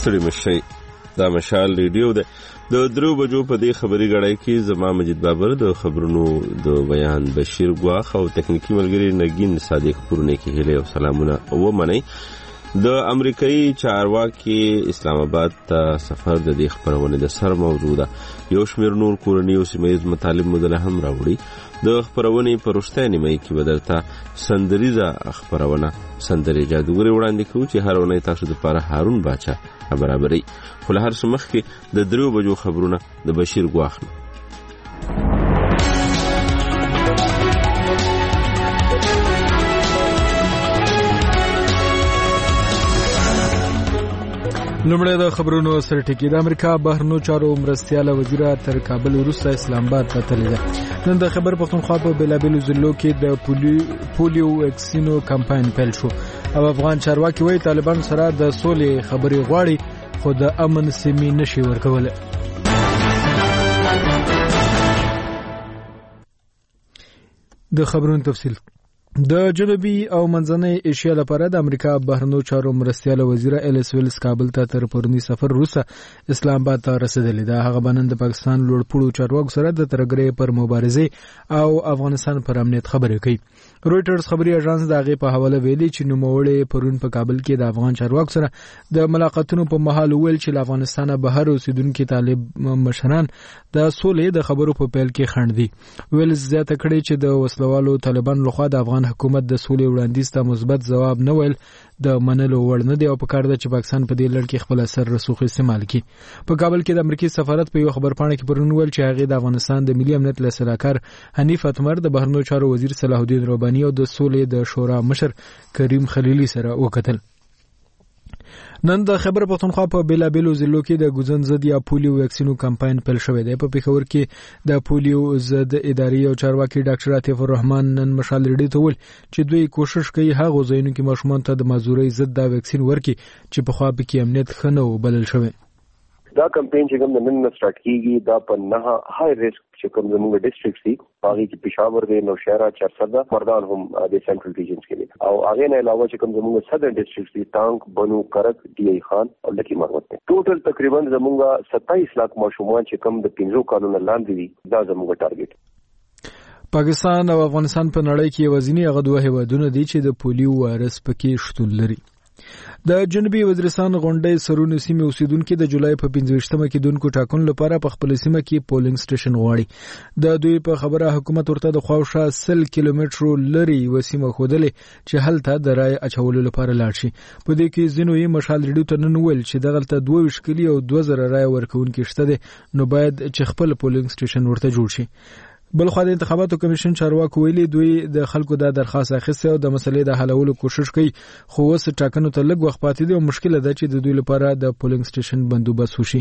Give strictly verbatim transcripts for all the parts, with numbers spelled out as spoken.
ستړي مشئ. دا مشال ریډیو ده. د درو بجو په دې خبري غړای کې زما مجید بابر د خبرونو د بیان بشیر ګواخ او تکنیکی ملګری نگین صادق پورنه کې هله او سلامونه او منئ. د امریکایي چارواکي اسلام آباد ته سفر د دې خبرونه د سر موضوع یو شمیر نور کورنی او سیمایي مطالب مدله هم راوړي. د خبرونه په رښتیا نیمه کې بدلته سندریزه خبرونه سندري جادوګر وړاندې کوي چې هر ونه تاسو د لپاره هارون باچا برابرۍ. خو له هر څه مخکې د درو بجو خبرونه د بشیر ګواخ. لومړی د خبرونو سره ټکی. د امریکا بهرنیو چارو مرستیاله وزیره تر کابل وروسته اسلام آباد ته تللې ده. نن د خبر پښتونخوا په بېلابېلو ضلعو کې د پولیو ویکسینو کمپاین پیل شو او افغان چارواکي وایي طالبان سره د سولې خبرې غواړي خو د امن سیمې نشي ورکولی. د خبرونو تفصیل. د جنوبي او منځنۍ ایشیا لپاره د امریکا بهرنیو چارو مرستیاله وزیره الیس ویلز کابل ته تر پرونی سفر وروسته اسلام آباد ته رسیدلې ده. هغه بنن د پاکستان لوړپوړو چارواکو سره د ترګرې پر مبارزې او افغانستان پر امنیت خبرې کوي. رويټرز خبري اژانس د هغې په حواله ویلي چې نوموړی پرون په کابل کې د افغان چارواکو سره د ملاقاتونو په مهال ویل چې له افغانستانه بهر اوسیدونکي طالب مشران د سولې د خبرو په پیل کې خنډ دي. ویلز زیاته کړې چې د وسلوالو طالبان لخوا د افغان حکومت د سولې وړاندیز ته مثبت ځواب نه ویل د منلو وړ نه دی او په کار ده چې پاکستان په دې لړ کې خپل اثر رسوخ استعمال کړي. په کابل کې د امریکای سفارت په یو خبرپاڼه کې پرون ویل چې هغه د افغانستان د ملي امنیت له سلاکار حنیف اتمر د بهرنیو چارو وزیر صلاح الدین رباني او د سولې د شورا مشر کریم خلیلی سره وکتل. نن د خبر پښتونخوا په بیلابېلو ضلعو کې د ګوزن ضد یا پولیو ویکسینو کمپاین پیل شوی دی. په پېښور کې د پولیو ضد اداري او چارواکي ډاکټر عاطف الرحمن نن مشال ریډي ته ویل چې دوی کوشش کوي هغه ځایونو کې ماشومان ته د مازورۍ ضد دا ویکسین ورکړي چې په خوا کې امنیت ښه نه وبلل شوی. دا کمپین چې کوم نن سٹارټ کیږي دا په نه های ریسک چې کوم زموږ ډیسټریکټ دي هغه کې پېښور دی، نوشهره، چارسده، مردان هم د سنټرل ریجنز کې دي او هغه نه علاوه چې کوم زموږ سدرن ډیسټریکټ دي ټانک، بنو، کرک، ډي ای خان او لکی مروت دي. ټوټل تقریبا زموږ ستایس لک ماشومان چې کوم د پنځو کالونو لاندې دي دا زموږ ټارګټ. پاکستان او افغانستان په نړۍ کې یوازینی هغه دوه هیوادونه دي چې د پولیو وایرس پکې شتون لري. د جنوبي وزیرستان غونډې سرونو سیمې اوسیدونکو د جولای په پنځه ویشتمه کې دونکو ټاکنو لپاره په خپل سیمه کې پولینګ سټیشن غواړي. د دوی په خبره حکومت ورته د خواوشا سل کیلومترو لري وسیمه خودلې چې هلته د رای اچولو لپاره لاړ شي. په دې کې ځینو یې مشال ریډیو ته نن ویل چې دغلته دوه ویشت کلی او دوه زره رای ورکوونکي شته دي نو باید چې خپل پولینګ سټیشن ورته جوړ شي. بلخو د انتخاباتو کمیشن چارواکو ویلي دوی د خلکو د درخواست اخیسته او د مسلې د حلولو کوشش کوي خو اوس ټاکنو ته لږ وخت پاتې دی او مشکل ده چې د دوی لپاره د پولینګ سټیشن بندوبست وشي.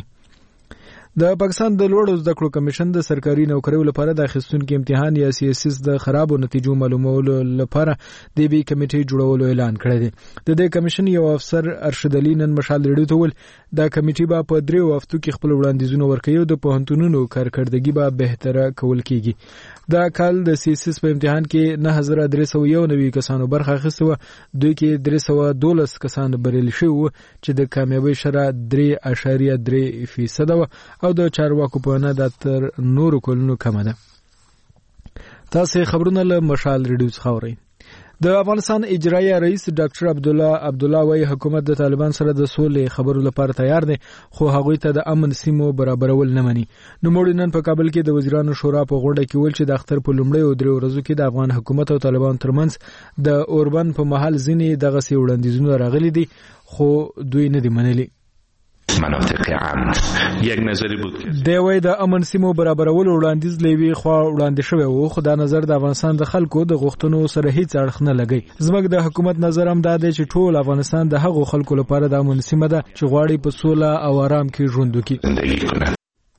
د پاکستان د لوړو زده کړو کمیشن د سرکاري نوکریو لپاره د اخیستونکو امتحان یا سی ایس ایس د خرابو نتیجو معلومولو لپاره د بي کمیټې جوړولو اعلان کړی دی. د دې کمیشن یو افسر ارشد علي نن مشال ریډیو ته ویل دا کمیټې به په دریو هفتو کې خپل وړاندیزونه ورکوي او د پوهنتونونو کارکړدګي به بهتره کول کیږي. دا کال د سی ایس ایس په امتحان کې نه هزار درې سوه یو نوي کسانو برخه اخیسته وه. دوی کې درې سوه دولس کسان بریالي شوي وو چې د کامیابۍ شرح درې اعشاریه درې فیصده وه او د چارواکو په وینا دا تر نورو کلونو کمه ده. تاسې خبرونه له مشال ریډیو څخه اورئ. د افغانستان اجرایي رئیس ډاکټر عبدالله عبدالله وايي حکومت د طالبان سره د سولې خبرو لپاره تیار دی خو هغوی ته د امن سیمو برابرول نه مني. نوموړي نن په کابل کې د وزیرانو شورا په غونډه کې ویل چې د اختر په لومړۍ او درې ورځو کې د افغان حکومت او طالبان ترمنځ د اوربند په محل ځینې دغسې وړاندیزونه راغلي دي خو دوی نه دي منلي. مناطق امن یک نظری بود که دی وای د امن سیمو برابرول وړاندیز لوي خو وړاندې شوی وو خو دا نظر د افغانستان د خلکو د غوښتنو سره هیڅ اړخ نه لګي. زموږ د حکومت نظر هم دا دی چې ټول افغانستان د هغو خلکو لپاره د امن سیمه ده چې غواړي په سوله او آرام کې ژوند وکړي. زندگی کنند.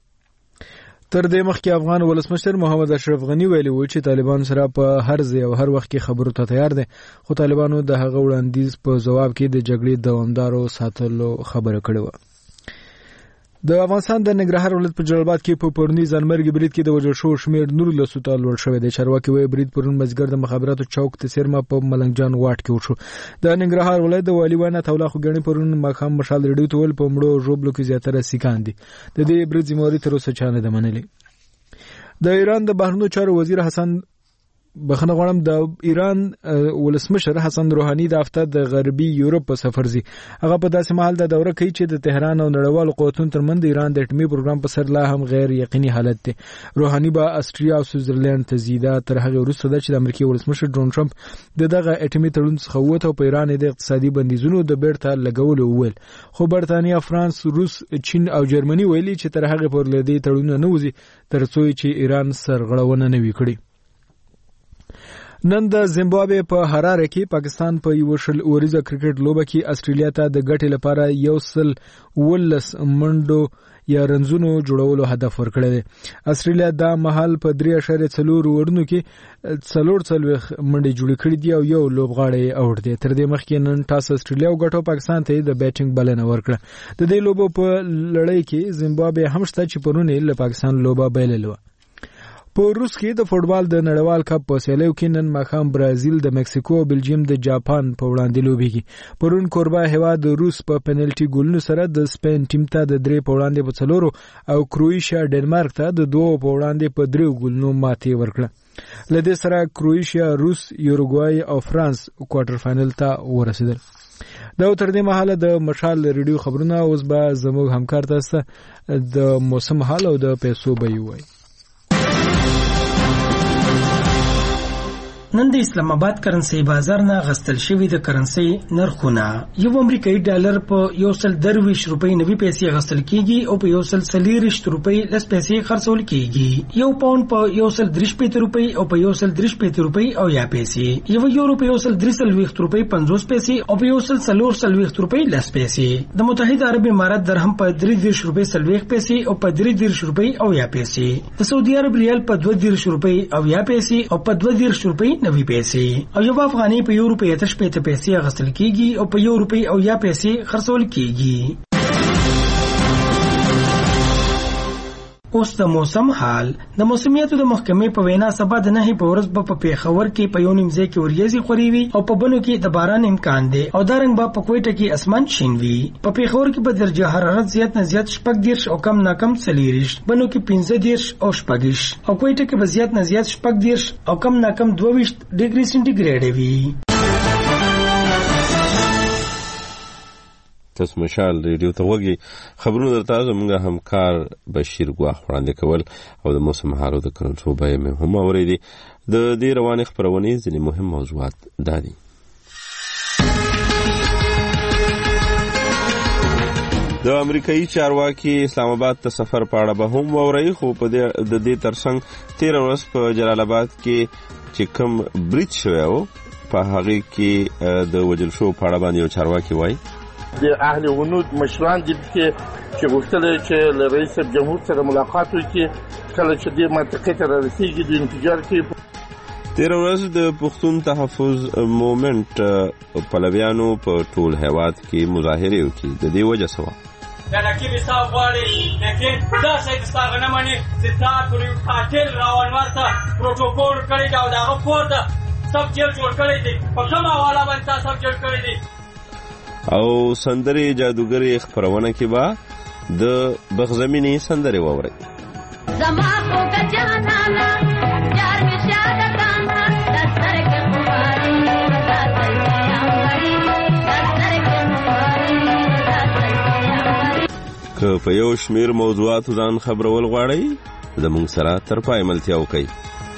تر دې مخکې افغان ولسمشر محمد اشرف غنی ویلي و چې طالبان سره په هر ځای او هر وخت کې خبرو ته تیار دي خو طالبانو د هغه وړاندیز په ځواب کې د جګړې دوامدارو ساتلو خبره کړې و. د افغانستان د ننګرهار ولایت په جلال آباد کې په پرونی ځانمرګي برید کې د وژل شوو شمېر نور له څو ته لوړ شوی دی. چارواکي وایي برید پرون مازدیګر د مخابراتو چوک د سیرما په ملنګ جان واټ کې وشو. د ننګرهار ولایت د والي وینا تولا خو ګڼي پرون ماښام مشال ریډیو ته ول په مړو ژوبلو کې زیاتره سیکان دي. د دې برید ذمہواري تر اوسه چا نه ده منلې. د ایران د بهرنیو چارو وزیر حسن بخنه غواړم د ایران ولسمشر حسن روحاني د هفته د غربي یورپ په سفر زی. هغه په داسې مهال د دوره کوي چې د تهران او نړیوالو قوتونو ترمنځ د ایران د اټومي پروګرام په سر لا هم غیر یقیني حالت دی. روحاني به استرالیا او سویټزرلند ته ځي. دا تر هغه وروسته ده چې د امریکای ولسمشر ډونالد ټرمپ د دغه اټومي تړون څخه ووت او په ایران د اقتصادي بندیزونو د بیرته لګولو وویل. خو برتانیا، فرانس، روس، چین او جرمني ویلي چې تر هغه پورې د دې تړون نه وځي ترڅو چې ایران سرغړونه نه وي کړې. نن د زیمبابوې په حراره کې پاکستان په یو شل اوریزه کرکټ لوبه کې استرالیا ته د ګټې لپاره یو سل ولس منډو یا رنزونو جوړولو هدف ورکړی دی. استرالیا دا مهال په درې اعشاریه څلور اوورونو کې څلور څلوېښت منډې جوړې کړې دي او یو لوبغاړی اوټ دی. تر دې مخکې نن ټاس استرالیا وګټو، پاکستان ته د بیټینګ بلنه ورکړه. د دې لوبو په لړۍ کې زیمبابوې هم شته چې پرون یې له پاکستان لوبه بایلله. په روس کې د فوټبال د نړیوال کپ په سیالیو کې نن ماښام برازیل د مکسیکو او بلجیم د جاپان په وړاندې لوبېږي. پرون کوربه هیواد د روس په پنالټي ګولونو سره د سپین ټیم ته د درې په وړاندې په څلورو او کروئیشیا ډنمارک ته د دوو په وړاندې په دریو ګولونو ماتې ورکړه. له دې سره کروئیشیا، روس، یوروګوای او فرانس کوارټر فائنل ته ورسېدل. دا تر دې مهاله د مشال ریډیو خبرونه. اوس به زموږ همکار تاسو د موسم حال او د پیسو بیه وایي. نن د اسلام آباد کرنسي بازار نه غستل شوی د کرنسي نرخونه. یو امریکایي ډالر په یو سل درویش روپۍ نوي پیسې غستل کیږي او په یو سل څلوېښت روپۍ لس پیسې خرڅول کیږي. یو پاوند په یو سل درې شپېته روپۍ او په یو سل درې شپېته روپۍ او یا پیسې. یو یورو په یو سل درې څلوېښت روپۍ پنځوس پیسې او په یو سل څلور څلوېښت روپۍ لس پیسې. د متحده عرب امارات درهم په درې دېرش روپۍ څلوېښت پیسې او په درې دېرش روپۍ او یا پیسې. د سعودي عرب ریال په دوه دېرش روپۍ او یا پیسې او په دوه دېرش روپۍ نوي پیسې. او یو افغاني په یو روپۍ اتش پېته پیسې غسل کیږي او په یو روپۍ او یا پیسې خرڅول کیږي. اوس د موسم حال. د موسمیاتو د محکمې په وینا سبا د نهي په ورځ په پیښور کې په یو نیم ځای کې وریځي خوري وي او په بنو کې د باران امکان دی او دا رنګ به په کوټه کې اسمان شین وي. په پیښور کې به درجه حرارت زیات نه زیات شپږ دېرش او کم نه کم څلېرویشت، بنو کې پنځه دېرش او شپږ او کوټه کې به زیات نه زیات شپږ دېرش او کم نه کم دوه ویشت ډیګري سنټیګریډ وي. تاسو مشال ریډیو ته وګورئ. خبرونه درته زموږ همکار بشیر ګواخ وړاندې کول او د موسم حالو د کرنسو بیه مې هم اورېدي. د دې روانې خبرونې ځینې مهم موضوعات دا دي. د امریکایي چارواکي اسلام آباد ته سفر په اړه به هم واورئ. خو په د دې ترڅنګ تېره ورځ په جلال آباد کې چې کوم برید شوی و په هغې کې د وژل شوو په اړه باندې یو چارواکي وایي د اهل هنود مشران دي چې غوښتل چې له رئیس جمهور سره ملاقات وکړي کله چې دې منطقې ته رارسېږي د انفجار کې. تېره ورځ د پښتون تحفظ مومنټ پلویانو په ټول هېواد کې مظاهرې وکړي. د دې وجه څه وه؟ د نقیب حساب غواړي لیکن دا شی د ستا نه مني چې تا پر یو قاتل راونور ته پروټوکول کړی دی او د هغه کور ته سب جیل جوړ کړی دی. په کومه حواله باندې تا سب جوړ کړی دی؟ او سندرې جادوګرې خپرونه کې به د بغزمینې سندرې واورئ. زما خو کجانانا یار می شادتانا دستر کې خواري دستر کې امري دستر کې خواري دستر کې امري. که په یو شمیر موضوعاتو ځان خبرول غواړئ زموږ سره تر پای ملتیا وکړئ.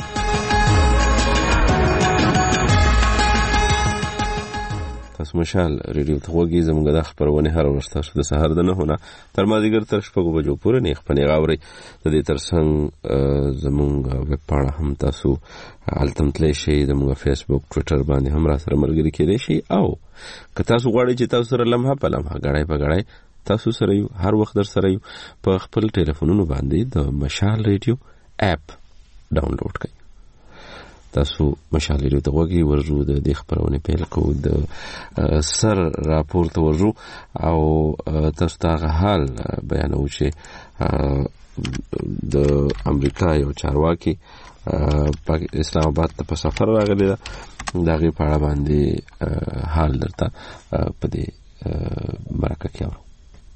تاسو مشال ریډیو ته وګورئ. زموږ د خبرونه هر ورځ تاسو د سحر د نه نه تر مازیګر تر شپږو بجو پورې نه خپنې غاوري. د دې ترڅنګ زموږ ویب پاڼه هم تاسو هلته تللی شئ. زموږ فیسبوک، ټویټر باندې هم را سره ملګري کېدای شئ. او که تاسو غواړئ چې تاسو سره لمحه په لمحه غړی په غړی تاسو سره یو هر وخت در سره یو په خپل ټلیفونونو باندې د مشال ریډیو اپ ډاونلوډ کړئ. تاسو مشال ریډیو ته وګورئ ورجو د دې خبرونه پیل کوو د سر راپور ته ورجو او تاسو ته حال بیانو چې د امریکا یو چارواکي اسلام آباد ته په سفر راغلی دا دغه په اړه باندې حال درته په دې مرکه کې اورو.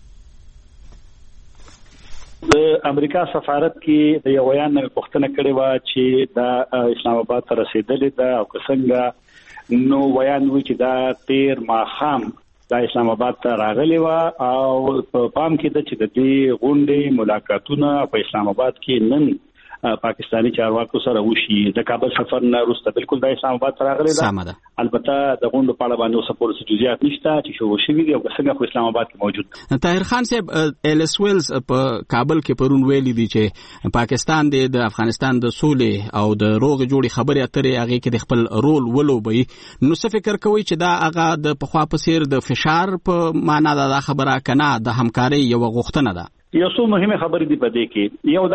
د امریکا سفارت کې د یو بیان پوښتنه کړې و چې د اسلام آباد ته رسیدلې ده او څنګه نو بیان و چې دا تیر ماښام د اسلام آباد ته راغلی و او په پام کې د چې د دې غونډې ملاقاتونه په اسلام آباد کې نن پاکستانی چارواکو سره وشي. د کابل سفر نه وروسته بالکل د اسلام آباد سره راغلی ده. البته د غونډو په اړه باندې اوس پوره جزئیات نشته چې شو شوي دي او څنګه په اسلام آباد کې موجود. طاهر خان صاحب ایلس ویلز په کابل کې پرون ویلي دي چې پاکستان د افغانستان د سولې او د روغ جوړې خبرې اترې هغه کې د خپل رول ولوبي. نو څه فکر کوي چې دا هغه د پخوا په څیر د فشار په معنا دا خبره کنه د همکاري یو غوښتنه ده؟ یو څو مهمه خبرې دي په دې کې. یو دا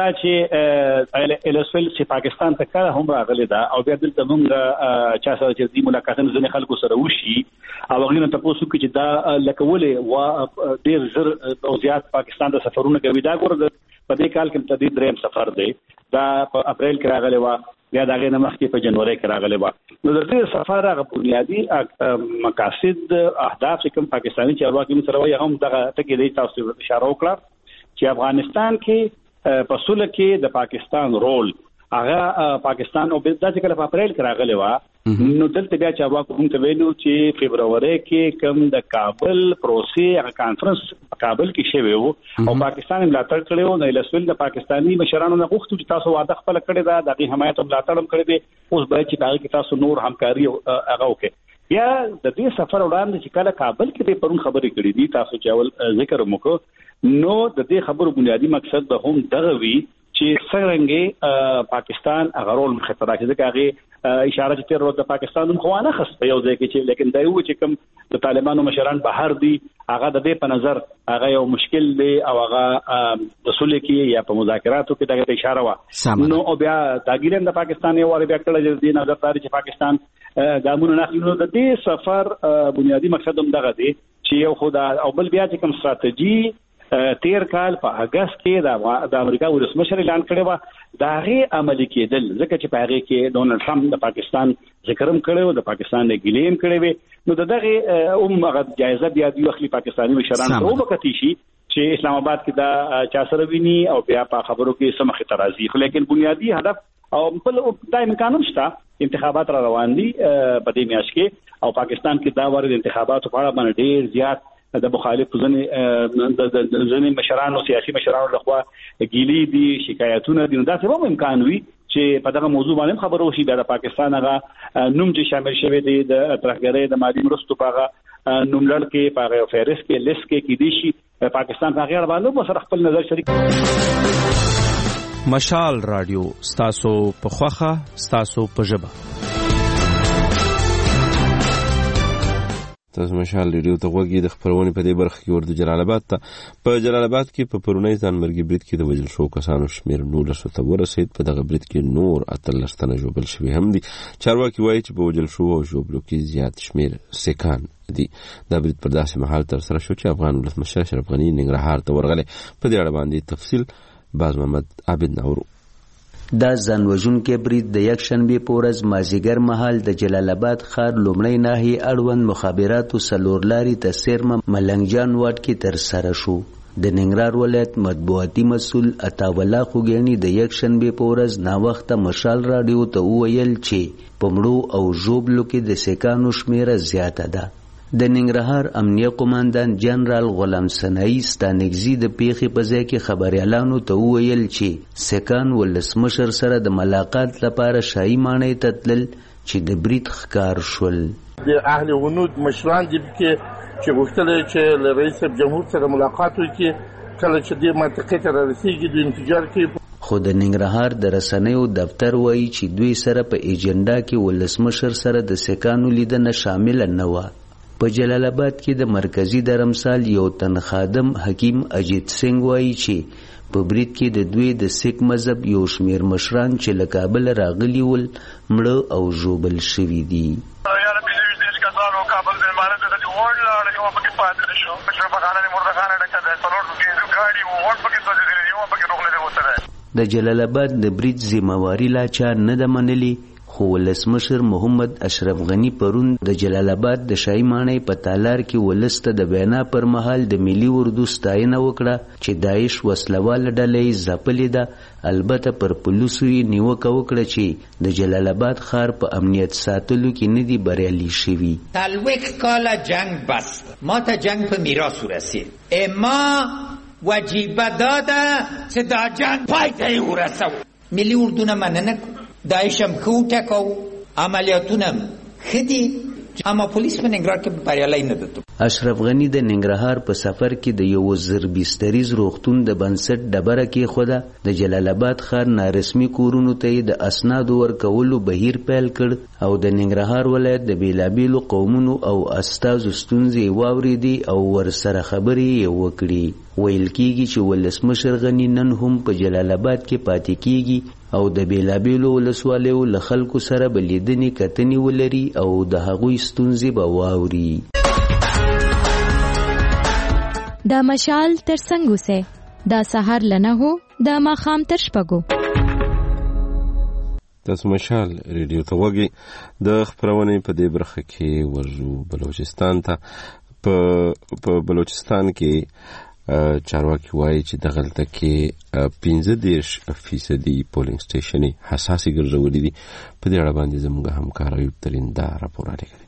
چې ایلسفل چې پاکستان ته کله هم راغلی دا او بیا دلته موږ چا سره چې د ملاقاتونو ځنې خلکو سره وشي او هغه نه تاسو کې چې دا لکولې و ډیر زر او زیات پاکستان ته سفرونه کوي. دا ګور په دې کال کې تدید دریم سفر دی. دا په اپریل کې راغلی و بیا دا غي نمخ کې په جنوري کې راغلی و. نو د دې سفر هغه بنیادی مقاصد اهداف کوم پاکستانی چارواکي سره وایي هم دغه ټکی دی تاسو اشاره وکړه چې افغانستان کې په سوله کې د پاکستان رول هغه پاکستان او د دې کله په اپریل کې راغلی و. نو دلته بیا چې واکو هم ته ویلو چې فبراير کې کوم د کابل پروسې هغه کانفرنس کابل کې شوی وو او پاکستان ملاتړ کړو. نو لسول د پاکستانی مشرانو نه غوښتو چې تاسو واده خپل کړی دا د حمایت او ملاتړ هم کړی دی. اوس به چې هغه کې تاسو نور همکاري هغه وکړي. یا د دې سفر وړاندې چې کله کابل کې د پرون خبرې کړې دي تاسو چې اول ذکر وکړو نو د دې خبرو بنیادی مقصد به هم دغه وی چې څنګه پاکستان هغه رول مخاطره کوي. ځکه هغه اشاره چې تر ورته پاکستان هم خوانه خص په یو ځای کې چې لیکن دا یو چې کوم د طالبانو مشران بهر دي هغه د دې په نظر هغه یو مشکل دی او هغه د سولې کې یا په مذاکراتو کې دغه اشاره و. نو او بیا دا ګیرم د پاکستان یو ور بیا کړل چې نظر تاری چې پاکستان ګامونه نه نو د دې سفر بنیادی مقصد هم دغه دی چې یو خدای او بل بیا چې کوم ستراتیژي تیر کال په اگست کې د امریکا ولسمشر اعلان کړی و دا غي عملي کېدل. ځکه چې په هغه کې ډونالد ټرمپ د پاکستان ذکرم کړو د پاکستان د ګلیم کړی وي. نو دغه عمره جایزه بیا د خپل پاکستاني مشران ته وکړي شي چې اسلام آباد کې دا چا سره ویني او بیا په خبرو کې سمخ ترازی. لیکن بنیادی هدف او بل دا امکان شته انتخابات را روان دي په دې میاشت کې او پاکستان کې دا ورته انتخاباتو په اړه باندې ډیر زیات د مخالف ځنې د ځنې مشرانو سیاسي مشرانو لخوا ګیلي دي شکایتونه دي. دا څه هم امکان وي چې په دغه موضوع باندې خبرو شي د پاکستان هغه نوم چې شامل شوی دی د ترهګرۍ د مالی مرستو په هغه نوم لړ کې په هغه فهرست کې لیست کې کې دي شي پاکستان په غیر باندې سره خپل نظر شریک. مشال رادیو ستاسو په خوخه ستاسو په ژبه. تاسو مشال ریډیو ته وګورئ د خبرونه په دې برخه کې ورته جلال آباد ته په جلال آباد کې په پرونی ځانمرګي برید کې د وجل شو کسانو شمیر نولس ته ورسید. په دغه برید کې نور اتلس تنه جوړل شوی هم دي. چارواکي وایي چې په وجل شو او جوړلو کې زیات شمیر سکان دي. دا برید پر داسې محل تر سره شو چې افغان ولسمشر اشرف غنی ننګرهار ته ورغلی. په دې اړه باندې تفصیل باز محمد عابد نورو. دا ځانوژونکې برید د یکشنبې په ورځ مازیګر مهال د جلال آباد ښار لومړی ناحیې اړوند مخابراتو څلور لارې ته څیرمه ملنګ جان واټ کې ترسره شو. د ننګرهار ولایت مطبوعاتي مسؤل عطاالله خوږیاڼي د یکشنبې په ورځ ناوخته مشال راډیو ته وویل چې په مړو او ژوبلو کې د سیکانو شمیره زیاته ده. د ننګرهار امنیه قوماندان جنرال غلام سنایی ستانکزي د پیښې په ځای کې خبريالانو ته وویل چې سکان ولسمشر سره د ملاقات لپاره شاهي ماڼۍ ته تلل چې د برید ښکار شول. د اهل غنود مشران دي چې غوښتل چې له رئیس جمهور سره ملاقات وکړي کله چې د منطقې ته رسیدي د انتظار کې. خو د ننګرهار د رسنیو دفتر وایي چې دوی سره په ایجنډا کې ولسمشر سره د سکانو لیدنه شامل نه و. په جلال آباد کې د مرکزی درمسال یو تن خادم حکیم اجیت سنگ وایي چې په برید کې د دوی د سیک مذهب یو شمیر مشران چې له کابل راغلي ول مړه او ژوبل شوي دي. د جلال آباد د برید ذمہواری لا چا نه ده منلې، خو ولسمشر محمد اشرف غنی پرون د جلال آباد د شاهي ماڼۍ په تالار کې ولس ته د بینا پر مهال د ملي اردو ستاینه وکړه چې داعش وسلواله ډلې ځپلې ده. البته پر پولیسو یې نیوکه وکړه چې د جلال آباد ښار په امنیت ساتلو کې نه دي بریالي شوي. څلوېښت کاله جنگ بس ما ته جنگ په میراث ورسید. اما وجیبه دا ده چې دا جنگ پای ته یې ورسوو. ملي اردو نه مننه داعش هم ښه وټکاو، عملیاتونه هم ښه دي، اما پولیس په ننګرهار کې بریالی نه ده. اشرف غنی د ننګرهار په سفر کې د یو زر بستریز روغتون د بنسټ ډبره کېښوده. د جلال آباد ښار نارسمي کورونو ته یې د اسنادو ورکولو بهیر پیل کړ او د ننګرهار ولایت د بېلابېلو قومونو او استازو ستونزې یې واورېدې او ورسره خبرې یې وکړې. ویل کېږي چې ولسمشر غني نن هم په جلال آباد کې پاتې کېږي او د بېلابېلو ولسوالیو له خلکو سره به لیدنې کتنې ولري او د هغوی ستونزې به واوري. دا مشال تر څنګ اوسئ، دا سهار له نهو دا ماښام تر شپږو. تاسو مشال ریډیو ته وګورئ. د خپرونې په دې برخه کې ورځو بلوچستان ته. په بلوچستان کې چارواکي وایي چې دغلته کې پنځه دېرش فیصدي پولینګ سټیشنې حساسې ګرځولې دي. په دې اړه باندې زموږ همکار ایوب ترین دا راپور رالیږلی.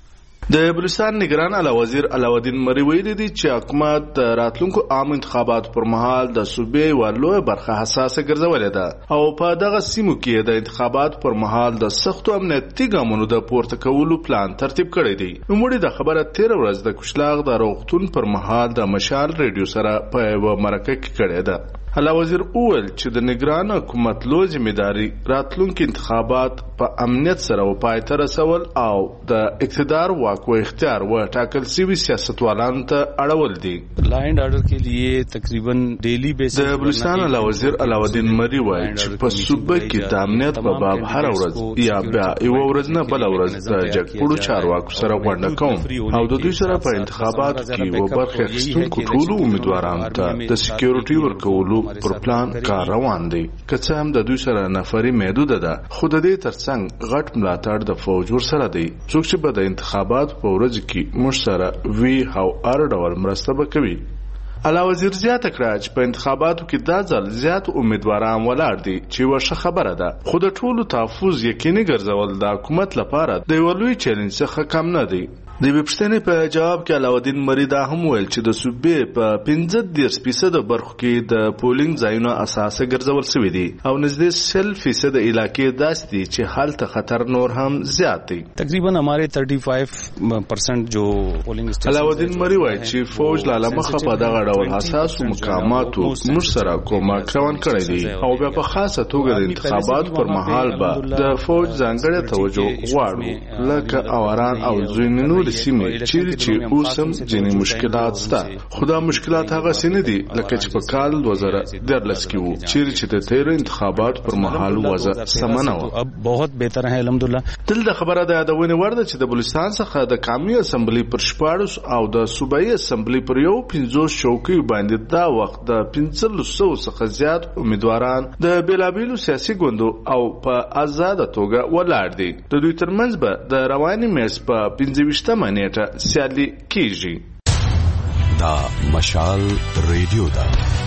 د بلوچستان نگران اعلی وزیر علاودین مري ویلي دي چې حکومت د راتلونکو عام انتخاباتو پر مهال د صوبې یوه لویه برخه حساسه ګرځولې ده او په دغه سیمو کې د انتخاباتو پر مهال د سختو امنیتي ګامونو د پورته کولو پلان ترتیب کړی دی. نوموړي د خبره تېره ورځ د کشلاغ د روغتون پر مهال د مشال ریډیو سره په یوه مرکه کې کړې ده. اعلی وزیر وویل چې د نگران حکومت لوی ذمہداري راتلونکي انتخابات په امنیت سره و پای ته رسول او د اقتدار واک و اختیار و ټاکل شوي سیاستوالانو ته اړول دي. لا اینڈ آرډر کې لیے تقریبا ډیلی بیسس د بلوچستان اعلی وزیر علاودین مري وایي چې په صوبه کې د امنیت په باب هر ورځ یا بیا یو ورځ نه بل ورځ د جګپوړو چارواکو سره غونډه کوم او د دوی سره په انتخاباتو کې و برخه اخیستونکو ټولو امیدوارانو ته د سکیورټي ورکولو پر پلان کار روان دی. که څه هم د دوی سره نفري محدوده ده، خو د دې ترڅنګ غټ ملاتړ د فوج ورسره دی. څوک چې به د انتخاباتو په ورځ کې موږ سره وي او هر ډول مرسته به کوي. اعلی وزیر زیاته کړه چې په انتخاباتو کې دا ځل زیات امیدواران ولاړ دي چې یوه ښه خبره ده، خو د ټولو تحفظ یقیني ګرځول د حکومت لپاره د یوه لوی چیلنج څخه کم نه دی. د یوې پوښتنې په جواب کې علاودین مري دا هم ویل چې د صوبې په پنځه دېرش فیصده برخو کې د پولینګ ځایونه اساسه ګرځول شوي دي او نږدې سل فیصده علاقې داسې دي چې هلته خطر نور هم زیات دی. تقریبا ہمارے تھرٹی فائیو پرسنٹ جو پولینګ سټیشن. علاودین مري وایي چې فوج له مخه په دغه ډول حساسو مقاماتو موږ سره کومک روان کړی دی او بیا په خاصه توګه د انتخاباتو پر مهال به د فوج ځانګړې توجه غواړو لکه اواران او ځینې سیمې چیرې چې اوس هم ځینې مشکلات شته، خو دا مشکلات هغسې نه دي لکه چې په کال دوه زره دیارلس کې وو چیرې چې د تېرو انتخاباتو پر مهال وضع سمه نه وه. بہت بهتر ہے الحمدلله. دلته خبره د یادونې وړ ده چې د بلوچستان څخه د قومي اسمبلي پر شپاړس او د صوبایي اسمبلي پر یو پنځوس چوکیو باندې دا وخت د پنځلس سوو څخه زیات امیدواران د بېلابېلو سیاسي ګوندو او په ازاده توګه ولاړ دي. د دوی ترمنځ به د روانې میاشتې په پنځه ویشتمه نیټه سیالي کیږي. دا مشال ریډیو ده.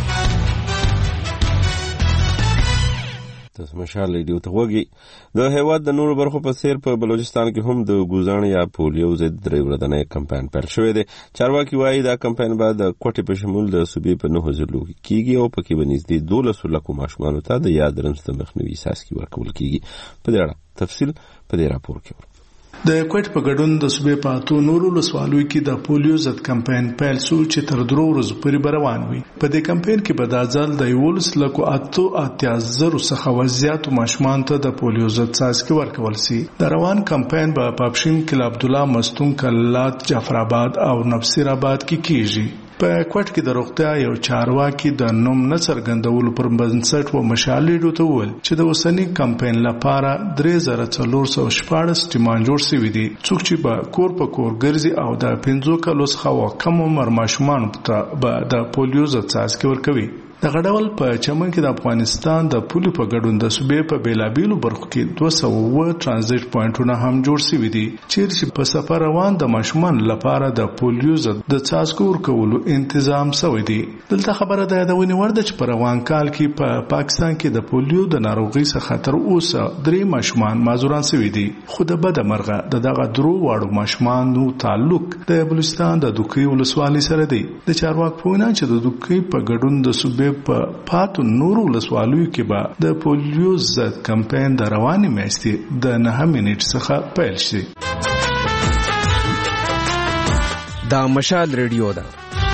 تاسو مشال ریډیو ته وګورئ. د هیواد د نورو برخو په څیر په بلوچستان کې هم د ګوزان یا پولیو ضد درې ورځنی کمپاین پیل شوی دی. چارواکي وایي دا کمپاین به د کوټې په شمول د صوبې په نهو ضلعو کې کیږي او پکې به نږدې دولسو لکو ماشومانو ته د یاد رنځ د مخنیوي څاڅکي ورکول کیږي. په دې اړه تفصیل په دې راپور کې ورو. د کوټ په ګډون د صوبې په اتو نورو ولسوالیو کې د پولیو ضد کمپاین پیل شو چې تر درو ورځو پورې به روان وي. په دې کمپاین کې به دا ځل د یولس لکو اتو اتیا زرو څخه وزیاتو ماشومانو ته د پولیو ضد څاڅکي ورکول شي. د روان کمپاین به په پاپشین کې عبدالله مستون کلات جعفرآباد او نفسیر آباد کې کیږي. په کوټ کې د روغتیا یو چارواکي د نوم نه څرګندولو پر بنسټ و مشال ریډیو ته وویل چې د اوسنی کمپاین لپاره درې زره څلور سوه شپاړس ټیمان جوړ شوي دي څوک چې به کور په کور ګرځي او د پنځو کالو څخه کم عمر ماشومان ته به د پولیو ضد څاڅکي ورکوي. د غډول په چمن کې د افغانستان د پولیو په ګډون د صوبې په بیلابیلو برخو کې دوه سوه اووه ترانزیت پوینټونه هم جوړ شوي دي چیرې په سفر روان د ماشومان لپاره د پولیو ضد د څاڅکو ورکولو تنظیم شوی دی. دلته خبره ده د ونی ورده چې په روان کال کې په پا پاکستان کې د پولیو د ناروغۍ څخه تر اوسه درې ماشومان معذوران شوي دي خو د بده مرغه د دغه درو واړو ماشومانو تعلق د بلوچستان د دوکۍ ولسوالۍ سره دی. د چارواکو په وینا چې د دوکۍ په ګډون د صوبې په پاتو نورو ولسوالیو کې به د پولیو ضد کمپاین د روانې میاشتې د نهه منټ څخه پیل شي. دا مشال ریډیو ده.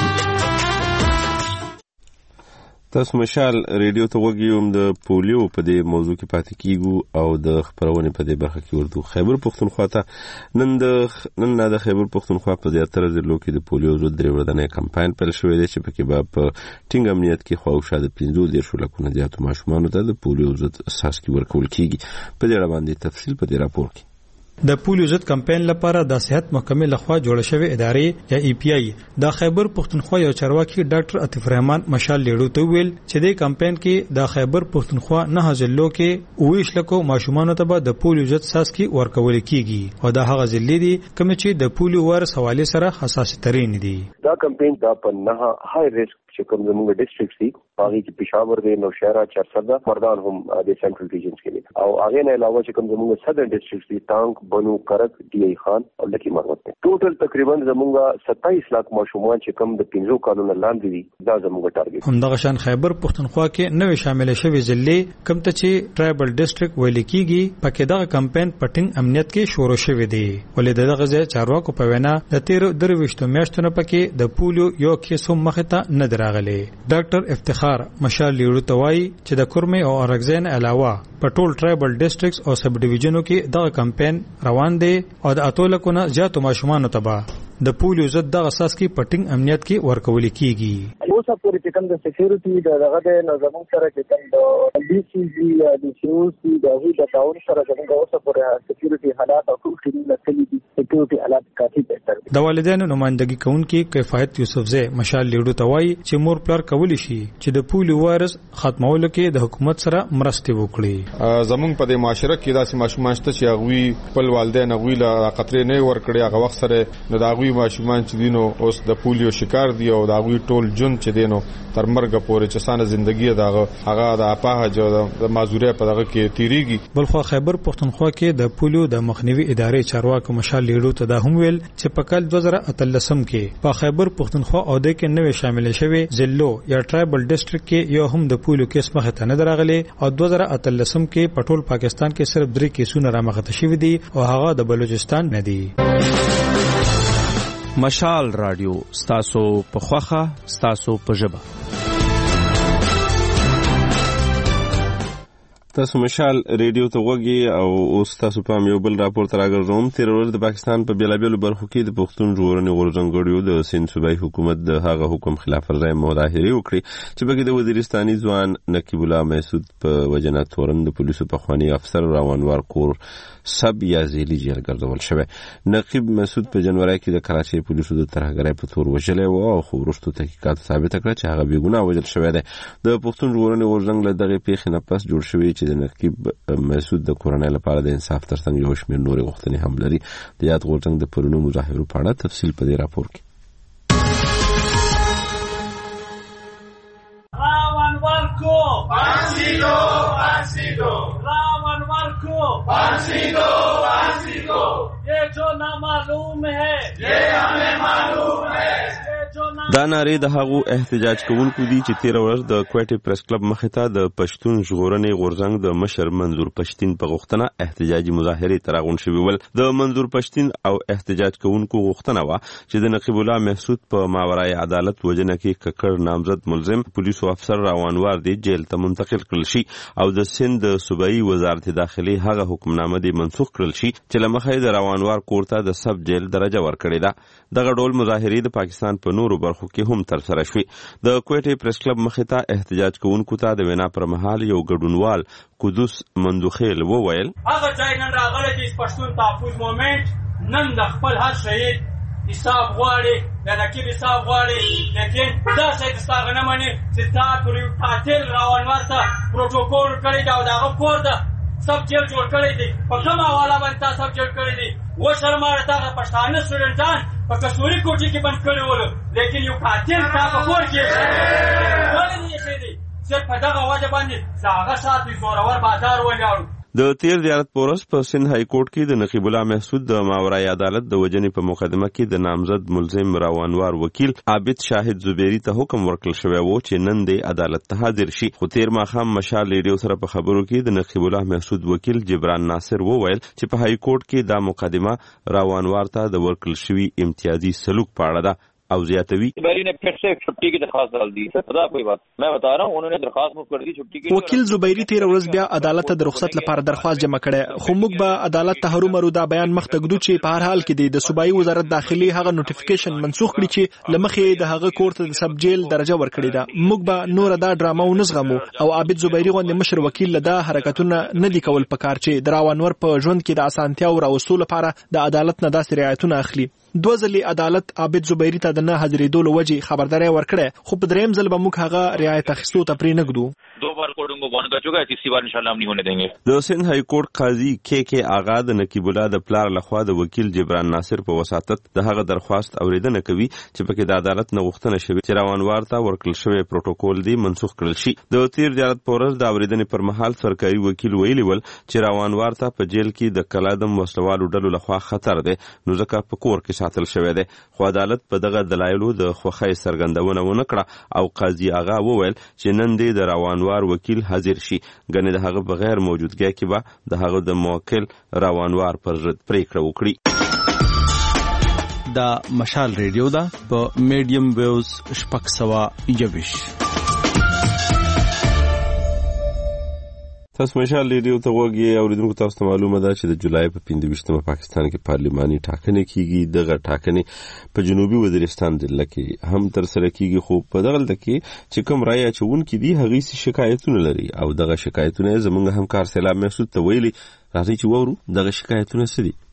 تاسو مشال ریډیو ته وګورئ د پولیو په دې موضوع کې پاتې کیږو او د خبرونې په دې برخه کې ورته خیبر پختونخوا ته نن د نن د خیبر پختونخوا په زیاتره ضلعو کې د پولیو ضد درې ورځنی کمپاین پیل شوی دی چې پکې به په ټینګ امنیت کې خواوشا د پنځه دېرش لکونه زیاتو ماشومانو ته د پولیو ضد څاڅکي ورکول کیږي. په دې اړه باندې تفصیل په دې راپور کې. د پولیو ضد کمپاین لپاره د صحت محکمې لخوا جوړ شوی ادارې یا ای پی آی د خیبر پختونخوا یو چارواکي ډاکټر عاطف رحمان مشال لیړو ته ویل چې د کمپاین کې د خیبر پختونخوا نه ضلعو کې اوویش لکو ماشومانو ته به د پولیو ضد څاڅکي ورکول کیږي او د هغه ضلع دي کوم چې د پولیو وایرس حواله سره حساس ترين دي. دا کمپاین دا په نه های ریسک چې کوم زموږ ډیسټریکټ دي هغه کې پېښور دی نوشهرا چارسده مردان هم د سنټرل ریجنز کې دي او هغه نه علاوه چې کوم زموږ سدرن ډیسټریکټ دي ټانک بنو کرک ډي ای خان او لکی مرمت دي. ټوټل تقریبا زموږ ستایس لک ماشومان چې کوم د پنځو کالونو لاندې دي دا زموږ ټارګټ. همدغه شان خیبر پختونخوا کې نوې شامل شوی ضلع کوم ته چې ټرایبل ډیسټریکټ ویل کیږي پکې دغه کمپاین پټینګ امنیت کې شروع شوی دی ولې دغه ځای چارواکو په وینا د تیر درويشتو میاشتونو پکې د پولیو یو کیس هم مخ ته نه دراغلي. ډاکټر افتخار مشال لیړو ته وایي چې د کورمې او ارګزین علاوه په ټول ټرایبل ډیسټریکټس او سب ډیویژنو کې دغه کمپاین روان دی او د اتو لکونه زیاتو ماشومانو ته به د پولیو ضد دغه اساسي پټینګ امنیت کې ورکول کیږي. اوسه پورې چې کوم د سکیورټي د دغه د نظامونو سره چې کوم د ډي سی جی یا د سیوسی د هغې د تعاون سره زموږ اوسه پورې سکیورټي حالات او ټول ټیمونه کلي دي سکیورټي حالات کافي بهتر دي. د والدینو نمائندګي کوونکي کفایت یوسفزی مشال لیړو ته وایي چې مور پلار کولی شي چې د پولیو وایرس ختمولو کې د حکومت سره مرسته وکړي. زموږ په دې معاشره کې داسې ماشومان شته چې هغوی خپل والدین هغوی له خطرې نه ورکړي هغه وخت سره د هغوی ماشومان چې دینو اوس د پولیو شکار دي او د هغوی ټول جون چې دینو تر مرګ پورې چې سانه ژوندۍ دغه هغه د اپاهج د معذوري په دغه کې تیریږي. بلخو خیبر پختونخوا کې د پولیو د مخنیوي ادارې چارواکو مشال لیړو ته دا هم ویل چې په کال دوه زره اتلسم کې په خیبر پختونخوا او د کې نوې شامل شوی ضلعو یا ټرایبل ډیسټریکټ کې یو هم د پولیو کیس مخ ته نه دراغلي او دوه زره اتلسم کې په ټول پاکستان کې صرف درې کیسونه رامخته شوي دي او هغه د بلوچستان نه دي. مشال رادیو ستاسو په خوخه ستاسو په ژبه. تاسو مشال ریډیو ته وګورئ او اوس تاسو په یو بل راپور تر راغلم. تیر ورځ د پاکستان په بیلابیلو برخو کې د پښتون ژغورنې غورځنګړیو د سند صوبایي حکومت د هغه حکم خلاف ورزي مظاهره وکړي چې بګي د وزیرستاني ځوان نقیب الله محسود په وجنه تورن د پولیسو په خواني افسر روانوار کور سب یا زیلی جیل ګرځول شوی. نقیب محسود په جنوري کې د کراچۍ پولیسو د ترهګرۍ په تور وژل او خو وروسته تحقیقات ثابت کړ چې هغه بېګناه وژل شوی دی. د پښتون ژغورنې غورځنګ له دغه پیښې نه پس جوړ شوی چې د نقیب محسود د کورنۍ لپاره د انصاف ترڅنګ یو شمېر نورې غوښتنې هم لري. د یاد غورځنګ د پرونو مظاهرو په اړه تفصیل په دې راپور کې. Rawanwarko Pansido Pansido Rawanwarko Pansido Pansido ये जो ना मालूम है ये हमें मालूम है. دا نارې د هغو احتجاج کوونکو دي چې تیر ورځ د کوټې پریس کلب مخې ته د پښتون ژغورنې غورځنګ د مشر منظور پښتین په غوښتنه احتجاجي مظاهرې تراغون شوي ول. د منظور پښتین او احتجاج کوونکو غوښتنه وه چې د نقیب الله محسود په ماورای عدالت وجنه کې ککړ نامزد ملزم پولیسو افسر روانوار دی جیل ته منتقل کړل شي او د سند صوبایي وزارت داخلي هغه حکمنامه دی منسوخ کړل شي چې لمخې د روانوار کور ته د سب جیل درجه ورکړې ده. دغه ډول مظاهرې د پاکستان په نورو برخو برخو کې هم تر سره شوې. د کوټې پریس کلب مخې ته احتجاج کوونکو ته د وینا پر مهال یو ګډونوال قدوس مندوخیل وویل هغه ځای نن راغلی چې پښتون تحفظ مومنټ نن د خپل هر شهید حساب غواړي د نقیب حساب غواړي لیکن دا شی د ستاغه نه مني چې تا پر یو قاتل راونور ته پروتوکول کړی دا د هغه کور ده سب جیل جوړ کړی دی په کومه حواله باندې تا سب جوړ کړی دی و شرماره تا پښتانه سټوډنټان په کسوري کوټې کې بند کړي ول لیکن یو قاتل تا په کور کې ولې نه شي دی چې په دغه وجه باندې زاغه ساتي زورور بازار ولاړ. د تیر دیارت پورس په سند های کورټ کې د نقیب الله محسود د ماورای عدالت د وجنې په مقدمه کې د نامزد ملزم راوانوار وکیل عابد شاهد زبیری ته حکم ورکړل شوی و چې نن د عدالت ته حاضر شي. خو تیر ماښام مشال ریډیو سره په خبرو کې د نقیب الله محسود وکیل جبران ناصر وویل چې په های کورټ کې دا مقدمه راوانوار ته د ورکړل شوی امتیازي سلوک په اړه ده او زیاتوی زبیری نے پھر سے چھٹی کی درخواست ڈال دی. خدا کوئی بات میں بتا رہا ہوں انہوں نے درخواست مو کر دی چھٹی کی. وکیل زبیری تیر ورځ بیا عدالت ته د رخصت لپاره درخواست جمع کړه خو موږ به عدالت ته هرو مرو دا بیان مخ ته ګدو چې په هر حال کې د صوبایي وزارت داخلي هغه نوټیفیکیشن منسوخ کړي چې لمخې د هغه کورت د سب جیل درجه ورکړي ده. موږ به نور دا ډرامه ونزغمو او عابد زبیری غوندې مشر وکیل له دا حرکتونه نه دی کول پکار چې دراوانور په ژوند کې د اسانتیا او راوستلو لپاره د عدالت نه داسې رعایتونه اخلي. دوه ځلې عدالت عابد زبیری ته د نه حاضرېدو له وجې خبرداری ورکړه خو په دریم ځل به موږ هغه رعایت اخیستو ته پرې نږدو. دو بار کوډ کو بند کر چکا ہے تیسری بار انشاءاللہ ہم نہیں ہونے دیں گے. د سند های کورټ قاضي کې کې آغا د نقیب الله د پلار لخوا د وکیل جبران ناصر په وساتت د هغه درخواست اوریدنه کوي چې پکې د عدالت نه غوښتنه شوې چې راوانوار ته ورکړل شوی پروتوکول دی منسوخ کړل شي. د تیر دیارت پورز د اوریدنې پر مهال سرکاري وکیل ویلي ول چې راوانوار ته په جیل کې د کلادم وسلوالو ډلو لخوا خطر دی نو ځکه په کور کې ساتل شوی دی. خو عدالت په دغه دلایلو د خوښۍ څرګندونه ونه کړه او قاضي آغا وویل چې نن دی د راوانوار وکیل حاضر شي ګنې د هغه بغیر موجودګۍ کې به د هغه د موکل راوانوار پر ضد پریکړه وکړي. د مشال ریډیو دا په میډیم ویوز شپږ سوه یوویش. تاسو مشال ریډیو ته وګورئ او اوریدونکو تاسو ته معلومه ده چې د جولای په پنځه ویشتمه پاکستان کې پارلماني ټاکنې کیږي. دغه ټاکنې په جنوبي وزیرستان ضلع کې هم تر سره کیږي خو په دغه ځل کې چې کوم رایه چونکي دي هغه سي شکایتونه لري او دغه شکایتونه زمونږ همکار سلام محسود ته ویلي راځي چې وورو دغه شکایتونه څه دي.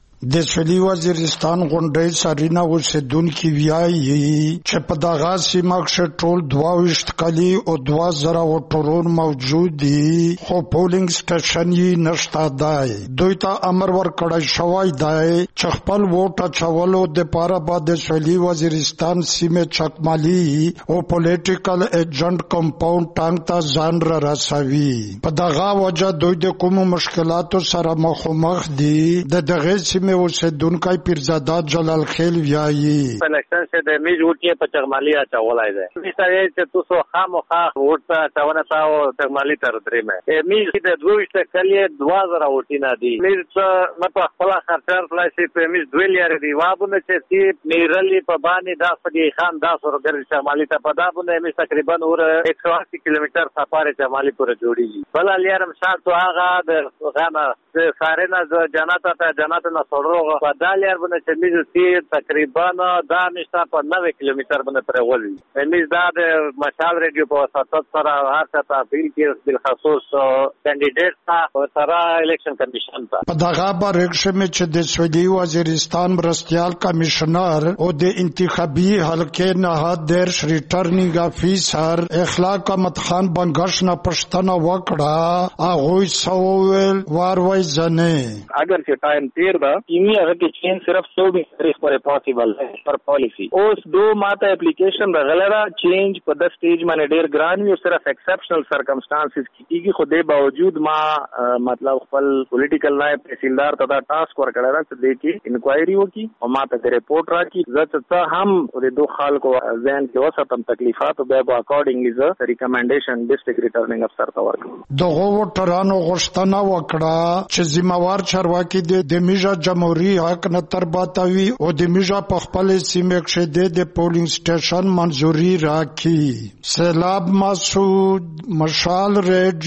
د سویلي وزیرستان غونډې سارینا اوسیدونکي وایي چې په دغه سیمه کې ټول دوه ویشت کلي او دوه زره ووټرونه موجود دي خو پولینګ سټیشن یې نشته دی. دوی ته امر ورکړی شوی دی چې خپل ووټ اچولو دپاره به د سویلي وزیرستان سیمې چکمالي او پولیټیکل ایجنټ کمپاونډ ټانګ ته ځان را رسوي. په دغه وجه دوی د کومو مشکلاتو سره مخامخ دي. د دغه سیمې اوسیدونکی پیرزاده جلال خیل وایي الیکشن سے د میج وټي په چغمالي اچولای دی. مثال یې چې تاسو خامخا وټ اچونه تاسو چغمالي تر درې مې میج د دویشت کلی دوه زره وټي نه دي. میج په خپل خرچر فلاشي په میج دوه لري دی وابونه چې سی میرلی په باندې د فدی خان د سرګر چغمالي ته په دابونه میج تقریبا اور ایک سو اسی کیلومتر سفر چغمالي پورې جوړیږي. بل الیرم شاتو هغه د غانا سارنا جنات ته جنات نه روغه په دالیر باندې چې میز سی تقریبا دا نشته په نوي کیلومتر باندې پرولي. میز دا د مشال ریډیو په وساتت سره هر څه ته بیل کې بل خصوص کینډیډیټ ته سره الیکشن کمیشن ته په دغه بارکشه مې چې د سویلي وزیرستان مرستیال کمشنر او د انتخابي حلقې نه درش ریټرنینګ افیسر اخلاق احمد خان بنگش نه پښتنه وکړه هغه سوول واروي ځنه اگر چې ټایم تیر دا کیمی اگر کی چین صرف چوبیس تاریخ پر پاسبل ہے پر پالیسی اوس دو ماته اپلیکیشن رغلرا چینج په د سټیج باندې ډیر ګران وي او صرف ایکسپشنل سرکمسټانسز کیږي خو د باوجود ما مطلب خپل پولیټیکل نائب تحصیلدار ته دا ټاسک ورکړل چې د کی انکوائری وکي او ماته د ریپورت راکې زه ته هم د دوه خلکو ځین کې وساتم تکلیفات او به اکورډنګلی ز ریکمنډیشن ډیسټریکټ ریټرنینګ افسر ته ورکړم. دغه وټرانو غوښتنه وکړه چې ذمہوار چارواکي د میجا جمهوریت حق نه ترباتوي او د میجا په خپل سیمه کې د پولینګ سټیشن منځوري راکړي. سیلاب مسعود مشال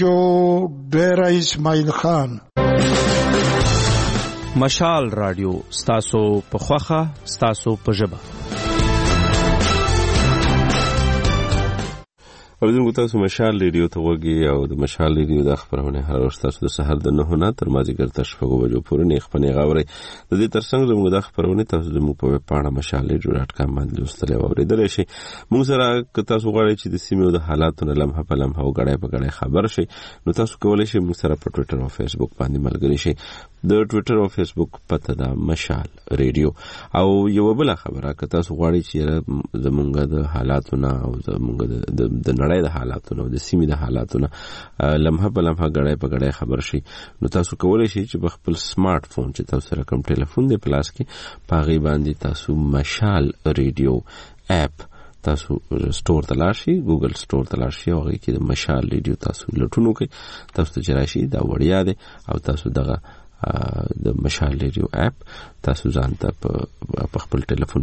ریډیو ډیر اسماعیل خان. مشال رادیو ستاسو په خوخه ستاسو په ژبه. اوریدونکو تاسو مشال ریډیو ته وګورئ او د مشال ریډیو د خبرونه هر ورځ تاسو د سحر د نه نه تر مازیګر تر شپږو بجو پورې نه خپنه غاوري د دې ترڅنګ زموږ د خبرونه تاسو زموږ په پاڼه مشال ریډیو ډاټ کام باندې لوستل او اوریدل شي. موږ سره که تاسو غواړئ چې د سیمې د حالاتو نه لمحه په لمحه او غړې په غړې خبر شي نو تاسو کولی شئ موږ سره په ټوئیټر او فیسبوک باندې ملګری شئ. د ټوئیټر او فیسبوک پته دا مشال ریډیو. او یو بل خبره که تاسو غواړئ چې زموږ د حالاتو نه او زموږ د نړۍ د حالاتو نه د سیمې د حالاتو نه لمحه په لمحه غړې په غړې خبر شي نو تاسو کولی شئ چې په خپل سمارټ فون چې تاسو سره کوم ټلیفون دی پلاس کې پاغي باندې تاسو مشال ریډیو اپ تاسو سٹور ته لاړ شئ، ګوګل سٹور ته لاړ شئ او هغه کې د مشال ریډیو تاسو لټون وکړئ، تاسو ته چې راشي دا وړیا دی او تاسو دغه د مشال ریډیو اپ تاسو ځان ته په خپل ټلیفون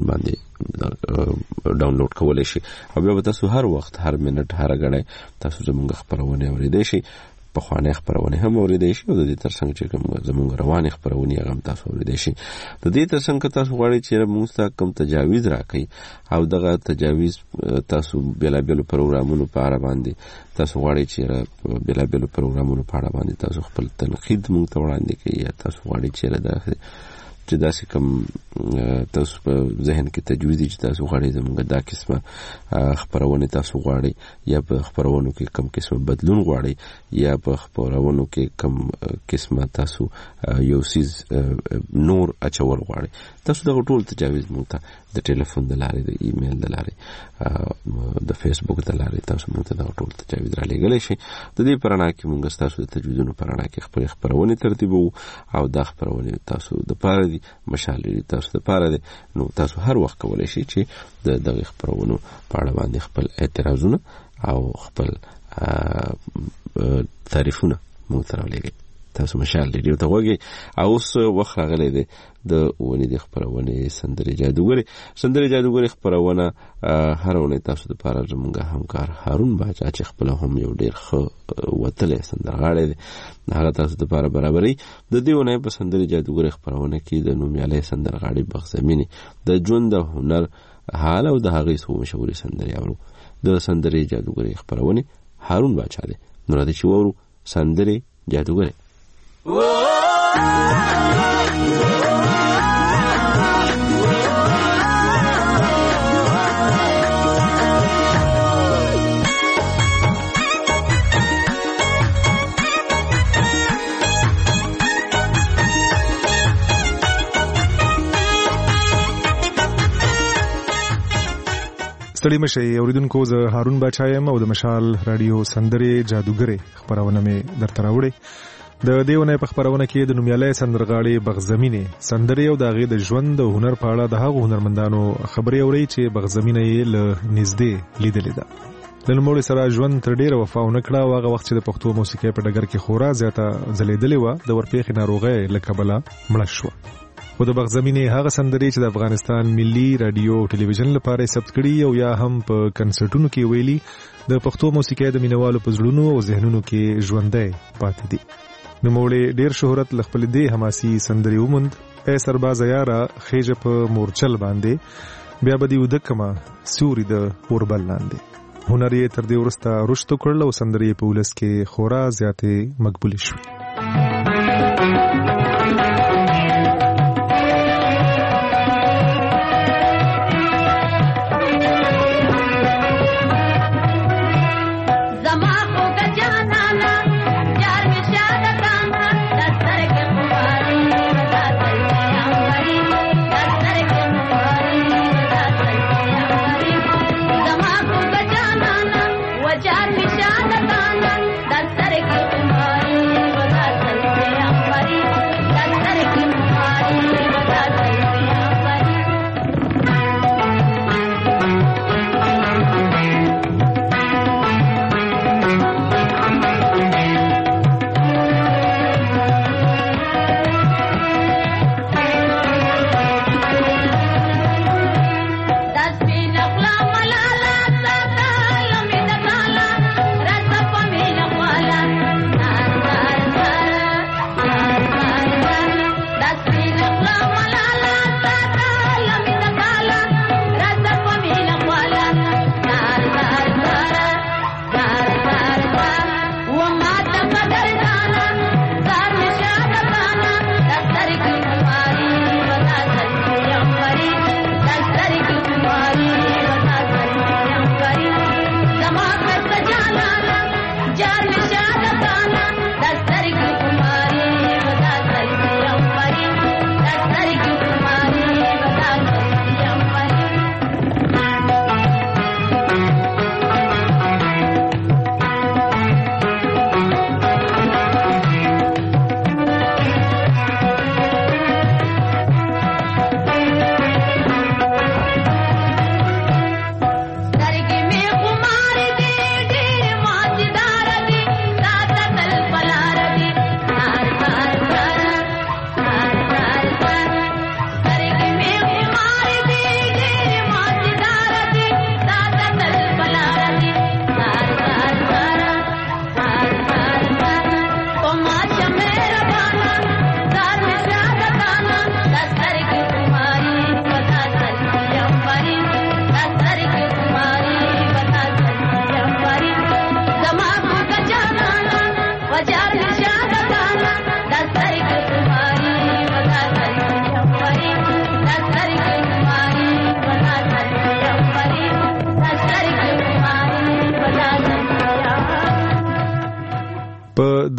باندې ډاونلوډ کولای شئ او بیا تاسو هر وخت هر منټ هر غړی تاسو زموږ خبرونه اوریدئ شئ. په خوانه خبرونه هم اوریدئ شئ او د دې ترڅنګ چې کوم زموږ رواني خبرونه هم تاسو اوریدئ شئ. د دې ترڅنګ تاسو غواړئ چې موږ ته کوم تجاویز راکړئ او دغه تجاویز تاسو بلابلو پروګرامونو په اړه باندې تاسو غواړئ چې بلابلو پروګرامونو په اړه باندې تاسو خپل تنقید موږ ته وړاندې کړئ یا تاسو غواړئ چې دا چې داسې کوم تاسو په ذهن کې تجویز چې تاسو غواړئ زموږ دا قسمه خبرونه تاسو غواړئ یا په خبرونو کې کوم قسمه بدلون غواړئ یا په خبرونو کې کوم قسمه تاسو یو سیز نور اچول غواړئ تاسو دغه ټول تجاویز موږ ته د ټلیفون د لارې د ایمیل د لارې د فیسبوک د لارې تاسو موږ ته دغه ټول تجاویز را لېږلی شئ. د دې په رڼا کې موږ ستاسو د تجویزونو په رڼا کې خپلې خبرونې ترتیبوو او دا خبرونې تاسو دپاره دي مشال ریډیو تاسو دپاره دی نو تاسو هر وخت کولی شئ چې د دغې خبرونو په اړه باندې خپل اعتراضونه او خپل تعریفونه موږ ته راولېږئ. تاسو مشال ریډیو ته غوږئ او اوس وخت راغلی دی د اونۍ د خپرونې سندرې جادوګرې. سندرې جادوګرې خپرونه هر اونۍ تاسو دپاره زموږ همکار هارون باچا چې خپله هم یو ډېر ښه وتلی سندرغاړی دی هغه تاسو دپاره برابروي. د دې اونۍ په سندرې جادوګرې خپرونه کې د نومیالی سندرغاړي بغزمینې د ژوند د هنر حال او د هغې څو مشهورې سندرې اورو. د سندرې جادوګرې خپرونې هارون باچا دی. نو راځئ چې واورو سندرې جادوګرې. ستړي مشئ اوریدونکو، زه هارون باچا یم او د مشال رادیو سندرې جادوګرې خبرونه مې درته راوړې. د دې ونې په خبرونه کې د نومیالی سندرغاړي بغزمینې سندرې او د هغې د ژوند او هنر په اړه د هغو هنرمندانو خبرې اورئ چې بغزمینه یې له نږدې لیدلې ده. له نوموړي سره ژوند تر ډېره وفا ونه کړه او هغه وخت چې د پښتو موسیقۍ په ډګر کې خورا زیاته ځلېدلې وه د ورپېښې ناروغۍ له کبله مړه شوه. خو د بغزمینې هغه سندرې چې د افغانستان ملي رادیو او ټلویزیون لپاره یې ثبت کړي او یا هم په کنسرټونو کې ویلي د پښتو موسیقۍ د مینوالو په زړونو او ذهنونو کې ژوندی پاتې دي. نوموړي ډېر شهرت له خپلې دې حماسي سندرې وموند. ای سربازه یاره خیژه په مورچل باندې بیا به دې وده کمه سیوري د اوربل لاندې. هنر یې تر دې وروسته رشد وکړل او سندرې یې په ولس کې خورا زیاتې مقبولې شوې. Jaan mi shaada kaana, dan sare ki kumari.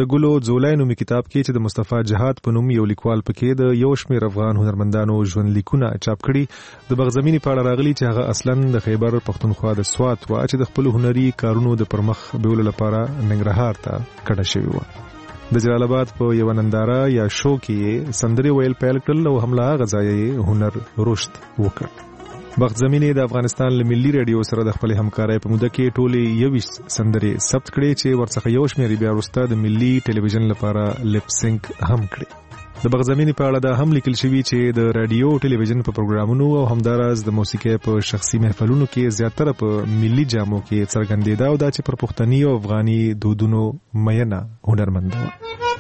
د ګلو ځولای نومي کتاب کې چې د مصطفی جهاد په نوم یو لیکوال پکې د یو شمېر افغان هنرمندانو ژوند لیکونه چاپ کړي د بغزمینی په اړه راغلي چې هغه اصلا د خیبر پښتونخوا د سوات وا چې د خپل هنري کارونو د پرمخ بیولو لپاره ننګرهار ته کډه شوی و. د جلال آباد په یو ننداره یا شو کې سندري ویل پیل کړل او هملا غځای هنر رشد وکړ. بخت زمینه د افغانستان له ملي رادیو سره د خپل همکارۍ په موده کې ټولې یویش سندري ثبت کړي چې ورڅخه یو شمېر بیا وروسته د ملي ټلویزیون لپاره لپ سینک هم کړي. د بخت زمینه په اړه دا هم لیکل شوی چې د رادیو ټلویزیون په پروګرامونو او همدارس د موسیقۍ په شخصي محفلونو کې زیاتره په ملي جامو کې څرګندېدا او دا چې پر پښتني او افغاني دودونو مینه هنرمند و.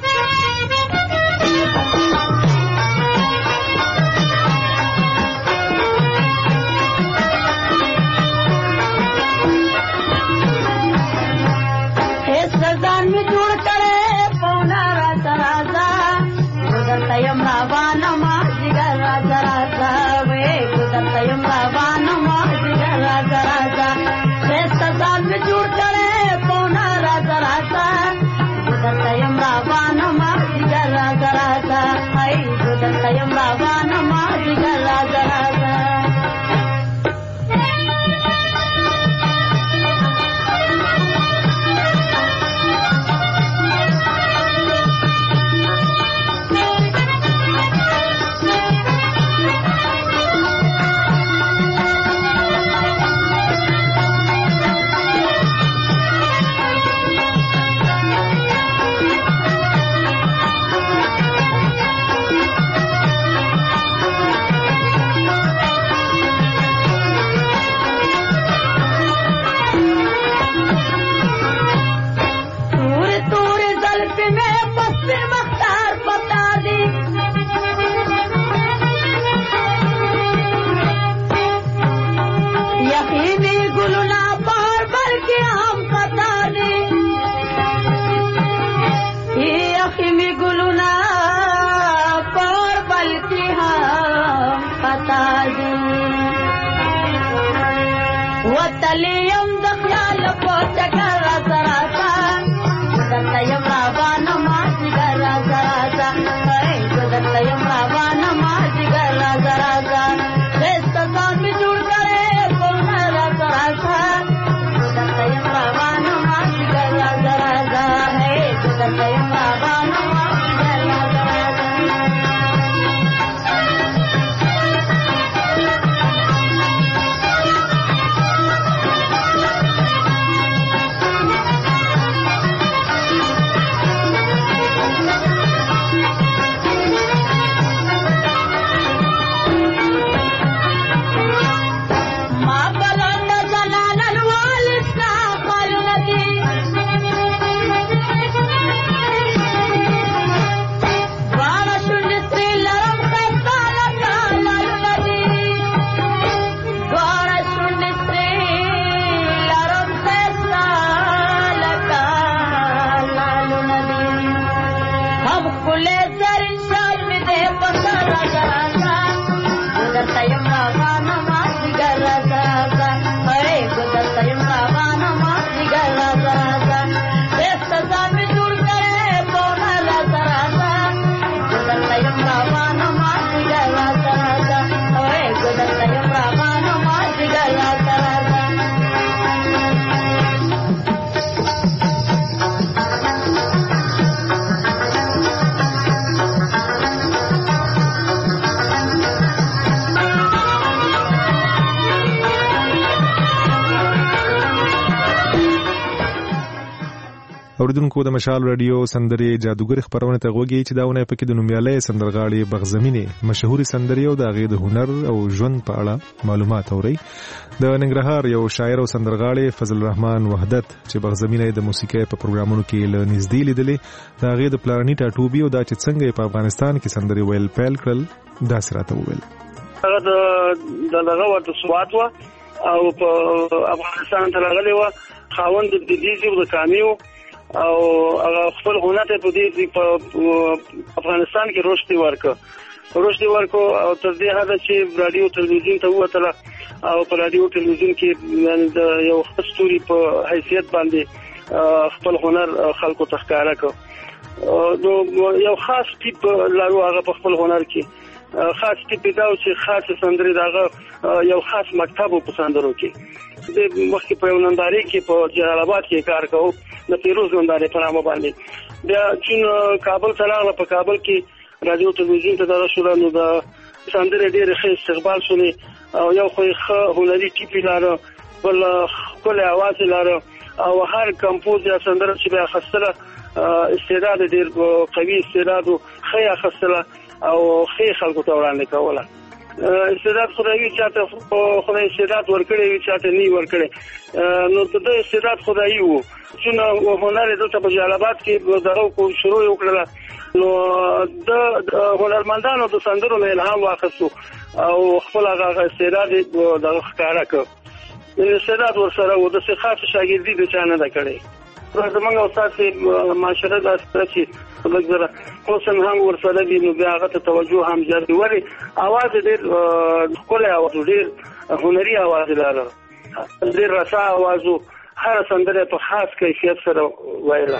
اوریدونکو د مشال رادیو سندري جادوګر خبرونه ته غوږی چې داونه پکې د نومیالي سندرغاړي بغزمینه مشهوري سندري او د غي د هنر او ژوند په اړه معلومات اوري. د ننګرهار یو شاعر او سندرغاړي فضل الرحمن وحدت چې بغزمینه د موسیقۍ په پروګرامونو کې له نږدې لیدلې دا غي د پلانټ اټوبي او د چې څنګه په افغانستان کې سندري ویل پیل کړل دا سراته ویل. هغه د دغه ورته سوات او په افغانستان ته راغلی و خاوند د دې د کامیو او هغه خپل هنر ته په دې په افغانستان کې رشد ورکړ رشد ورکړ او تر دې حد چې رادیو ټلویزیون ته وته او په رادیو ټلویزیون کې د یو خستوري په حیثیت باندې خپل هنر خلکو ته ښکارا کړ. نو یو خاص ټیپ لرو هغه په خپل هنر کې خاص ټیپ دا چې خاص سندري داغه یو خاص مکتب په سندرو کې د مخکې په ننداري کې په جلال آباد کې کار کوو د پیروز ننداري په نامه باندې بیا چې کابل ته راغله په کابل کې رادیو تلویزیون ته دا شروع نو د سندري ډېر ښه استقبال شولې او یو خو ښه هنري ټیپ لاره بل خپل आवाज لاره او هر کمپوز یا سندره چې بیا خسته استعداد ډیر قوي استعداد خیا خسته او خې خلکو ته وړاندې کوله استعداد خدای چاته خدای استعداد ورکړي وي چاته نه ورکړي نو ته استعداد خدای وو چې هنر دلته په جلال آباد کې دغه کو شروع وکړه نو د هنرمندانو د سندرو نه الهام واخیستو او خپل هغه استعداد د ښکارا کړ استعداد ورسره و د خاص شاګردي د چانه د کړي زمونږ استاد معاشره د استرچي لږه حسن هم ورسره دی نو بیا هغه ته توجه هم زیات وری आवाज ډېر خپل او ډېر هنري आवाज لاره ډېر رسا आवाज هر سندره په خاص کیفیت سره وایله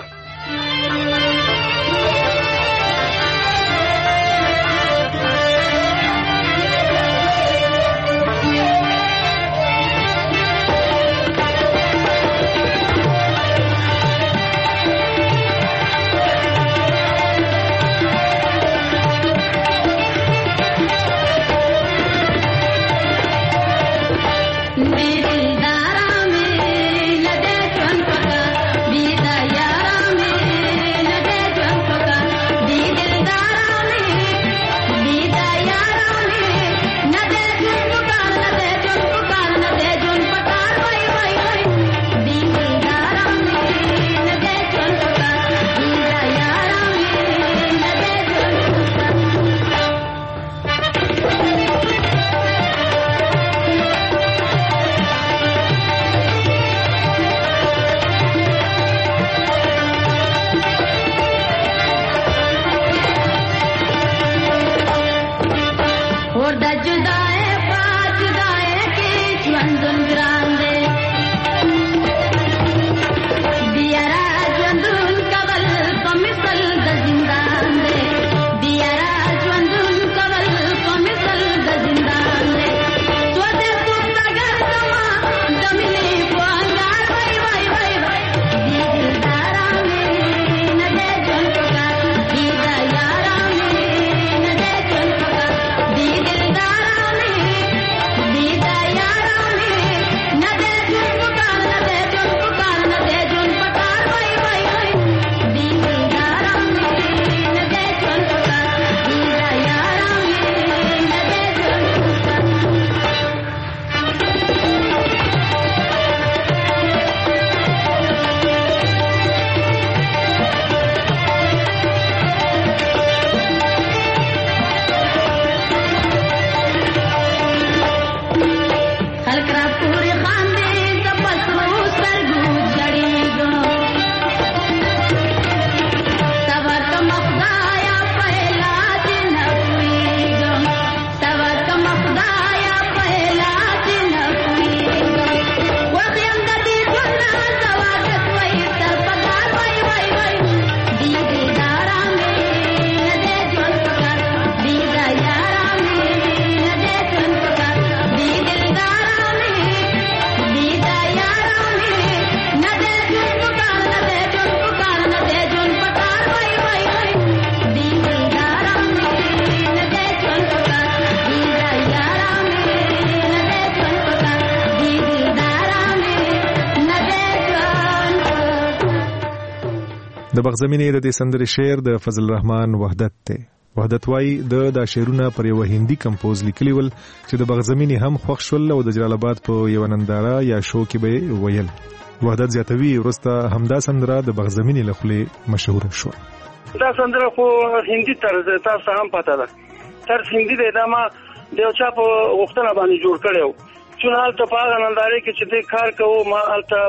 د بغزمینې د دې سندرې شعر د فضل الرحمن وحدت ته وحدت وای د د شعرونه پر یو هندي کمپوز لیکلی ول چې د بغزمینې هم خوښ شول او د جلال آباد په یو ننداره یا شو کې به ویل وحدت زیاتوي ورسته همدا سندره د بغزمینې لخوا مشهور شو دا سندره خو هندي طرز تاسو هم پته ده طرز هندي دی دا ما د چا په وختونه باندې جوړ کړو چې حالت په هغه ننداره کې چې د کار کوو ما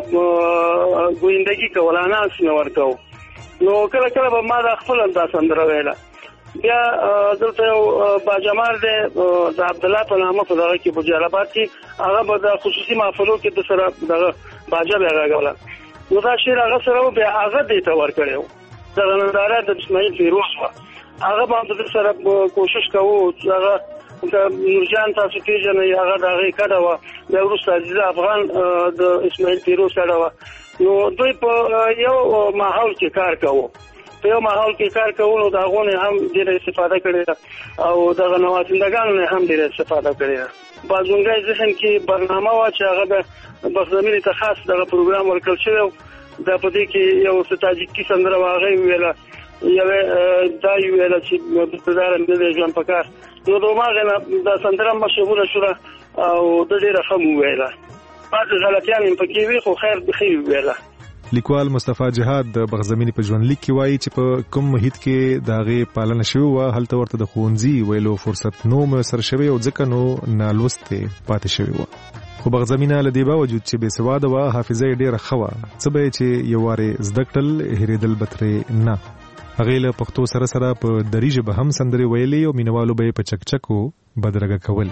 حالت ګویندګي کولانا سنور کوو نو کله کله به ما د خپل انداز سندره ویله بیا دلته یو باجمال دی د عبد الله په نامه په دغه کې په جلال آباد کې هغه به د خصوصي محفلو کې د سره دغه باجه بیا غاغله نو دا شعر هغه سره بیا هغه دې ته ورکړو د ننداره د اسماعیل فیروز و هغه باندې سره کوشش کوو هغه د نورجان تاسو پیژنئ هغه د هغې کډه وه بیا وروسته عزیزه افغان د اسماعیل فیروز کډه وه نو دوی په یو ماحول کې کار کوو په یو ماحول کې کار کوو نو د هغو نه هم ډېره استفاده کړې ده او دغه نوازندګانو نه هم ډېره استفاده کړې ده بازونګی ذهن کې برنامه وه چې هغه د بغزمینې ته خاص دغه پروګرام ورکړل شوی و دا په دې کې یو څه تاجیکي سندره وه هغه یې ویله یوې دا یې ویله چې بستهداره مې دی ژوند په کار نو د هماغې نه دا سندره مشهوره شوله او د ډېره ښه مو وویله بعضې غلطیانې مې پکې وي خو خیر ښه یې وویله لیکوال مصطفی جهاد د بغزمینې په ژوندلیک کې وایي چې په کوم محیط کې د هغې پالنه شوې وه هلته ورته د ښوونځي ویلو فرصت نو میسر شوی او ځکه نو نالوستې پاتې شوې وه خو بغزمینه له دې باوجود چې بې سواده وه حافظه یې ډېره ښه وه څه به یې چې یو وارې زده کړل هېرېدل به ترې نه هغې له پښتو سره سره په دري ژبه هم سندرې ویلې او مینوالو به یې په چکچکو بدرګه کول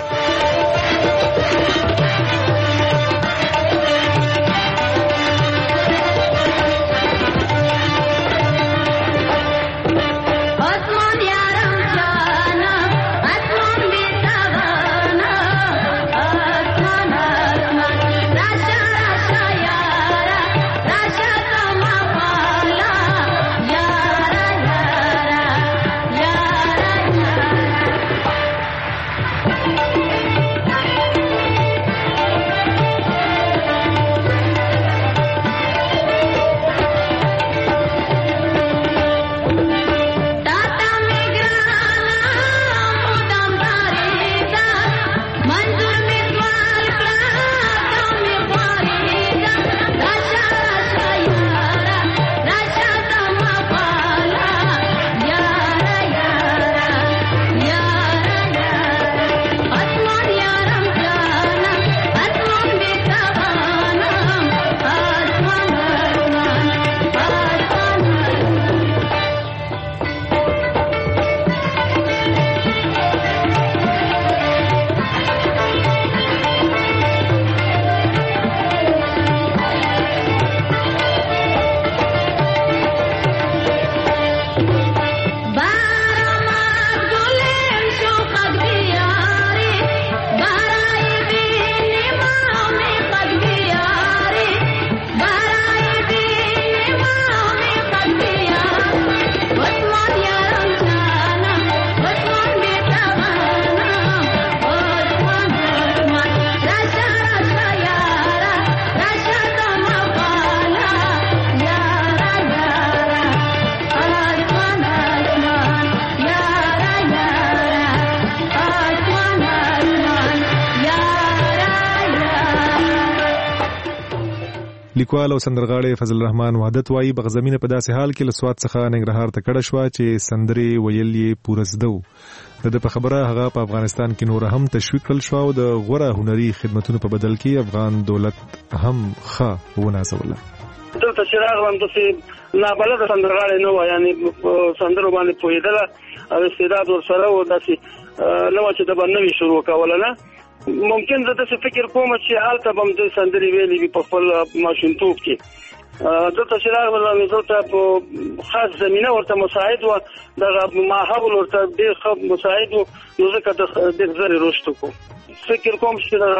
لیکوال او سندرغاړی فضل الرحمن وحدت وایي بغزمینه په داسې حال کې له سوات څخه ننګرهار ته کډه شوه چې سندرې ویل یې پوره زده و د ده په خبره هغه په افغانستان کې نوره هم تشویق کړل شوه او د غوره هنري خدمتونو په بدل کې افغان دولت هم ښه ونازوله دلته چې راغلم داسې نابلده سندرغاړی نه وه یعنې په سندرو باندې پوهېدله او استعداد ورسره و داسې نه وه چې د به نوي شروع کوله نه ممکن زه داسې فکر کوم چې هلته به م د سندرې ویلې وي په خپل ماشومتوب کې دلته چې راغلم دلته په خاص زمینه ورته مساعد وه دغه ماحول ورته ډېر ښه مساعد و نو ځکه ډېر زر یې رشد وکړو فکر کوم چې دغه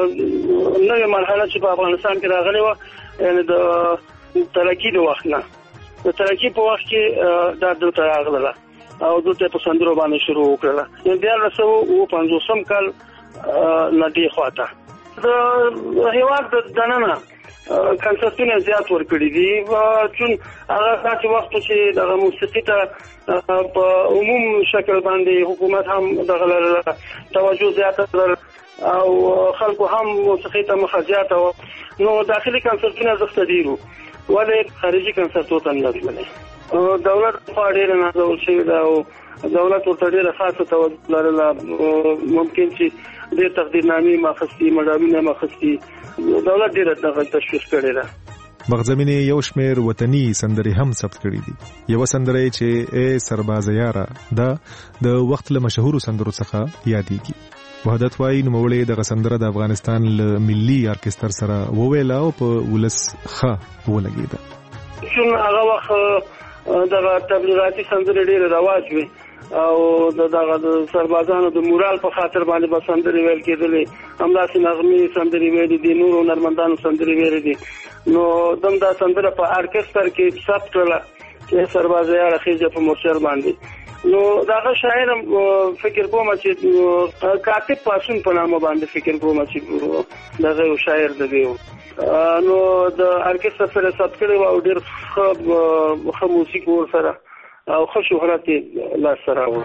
نوې مرحله چې په افغانستان کې راغلې وه یعنې د ترقي د وخت نه د ترقي په وخت کې دا دلته راغله او دلته په سندرو باندې شروع وکړله یعنې دیارلس سوه اووه پنځوسم کال نه دې خواته د هېواد د دننه کنسرتونه زیات ورکړي دي چون هغه داسې وخت چې دغه موسیقي ته په عموم شکل باندې حکومت هم دغه توجه زیاته کړل او خلکو هم موسیقي ته مخه زیاته وه نو داخلي کنسرتونه ارزښت ډېر وو ولې خارجي کنسرتو ته نه تللی دولت خوا ډېره نازول شوې ده او دولت ورته ډېره خاصه توجه لرله ممکن چې ډېر تقدیرنامې ما اخیستي مډالونه ما اخیستي دولت ډېره دغه تشویق کړې ده بغزمینې یو شمېر وطني سندرې هم ثبت کړي دي یوه سندره یې چې ای سربازه یاره دا د وخت له مشهورو سندرو څخه یادېږي وحدت وایي نوموړې دغه سندره د افغانستان له ملي ارکستر سره وویله او په ولس ښه ولګېده چون هغه وخت دغه تبلیغاتي سندرې ډېر رواج وي او دغه د سربازانو د مورال په خاطر باندې به سندرې ویل کېدلې همداسې نغمې سندرې ویلې دي نورو هنرمندانو سندرې ویلې دي نو دم دا سندره په ارکستر کې ثبت کړله چې سربازي اړه خېجه په مورچل باندې نو دغه شاعر فکر کوم چې کاتب پاسون په نامه باندې فکر کوم چې دغه شاعر دی نو د ارکستر سره ثبت کړی او ډېر ښه موسیقي ورسره او ښه شهرت یې لاسته راوړ.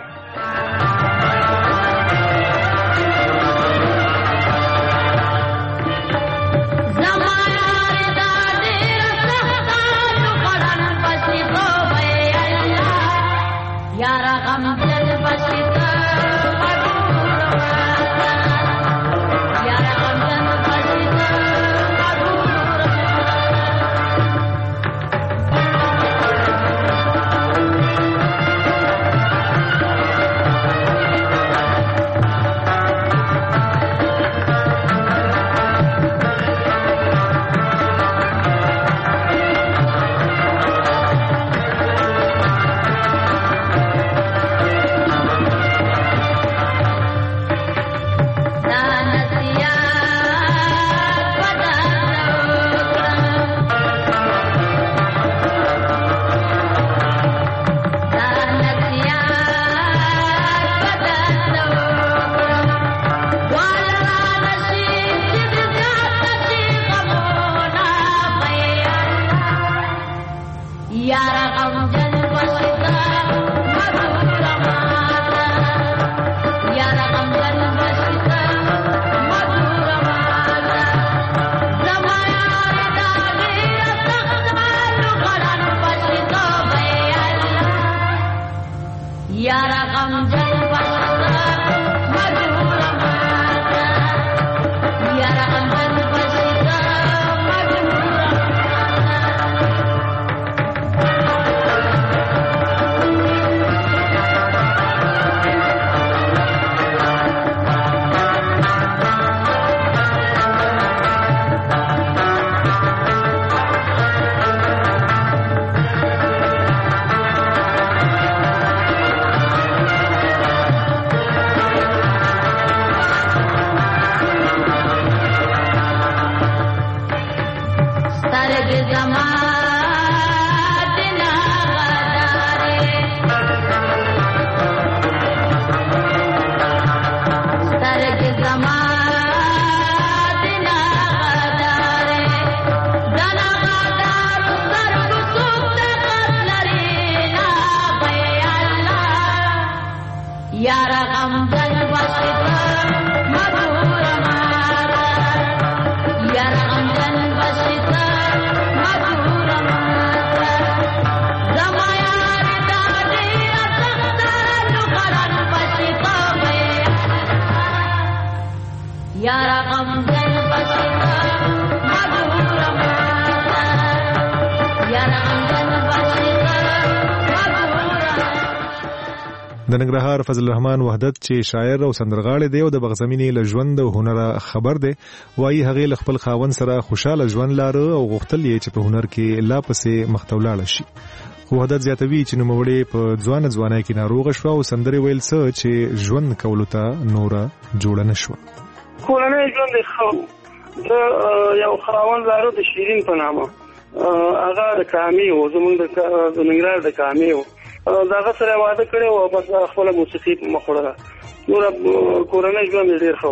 د ننګرهار فضل الرحمن وحدت چې شاعر او سندرغاړی دی او د بغزمینې له ژوند او هنر خبر دی وایي هغه له خپل خاوند سره خوشاله ژوند لاره او غوښتل یې چې په هنر کې لا پسې مختولاړ شي. خو وحدت زیاتوي چې نوموړی په ځوان ځوانۍ کې ناروغ شو او سندرې ویل څه چې ژوند کولو ته نوره جوړه نه شوه. کورنۍ ژوند یې ښه د یو خاوند لاره د شیرین په نامه هغه د کامې و زمونږ د ننګرهار د کامې و دغه سره واده کړی و بس خپله موسیقي مخ وړله نوره کورنۍ ژوند یې ډېر ښه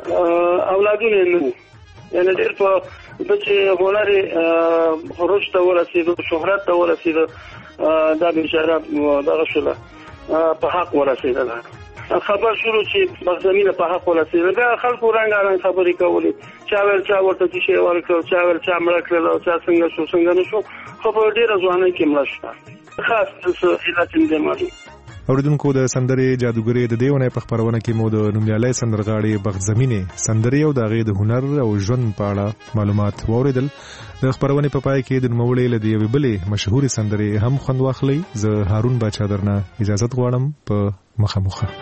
و اولادونه یې نه وو یعنې ډېر په ده چې هنر یې خروج ته ورسېده شهرت ته ورسېده دا بېچاره دغه شوله په حق ورسېدله خبر شروع چې بغزمینه په حق ورسېده بیا خلکو رنګارنګ خبرې کولې چا ویل چا ورته څه شی ورکړل چا ویل چا مړه کړل او چا څنګه شو څنګه نه شو خو په ډېره ځوانۍ کې مړه شوه خاص څه علت یې نه معلوم. اوریدونکو د سندرې جادوګرې د دې ونې په خپرونه کې مو د نومیالی سندرغاړې بغزمینې سندرې او د هغې د هنر او ژوند په اړه معلومات واورېدل. د خپرونې په پای کې د نوموړې له د یوې بلې مشهورې سندرې هم خوند واخلئ. زه هارون باچا درنه اجازت غواړم په مخه مخه.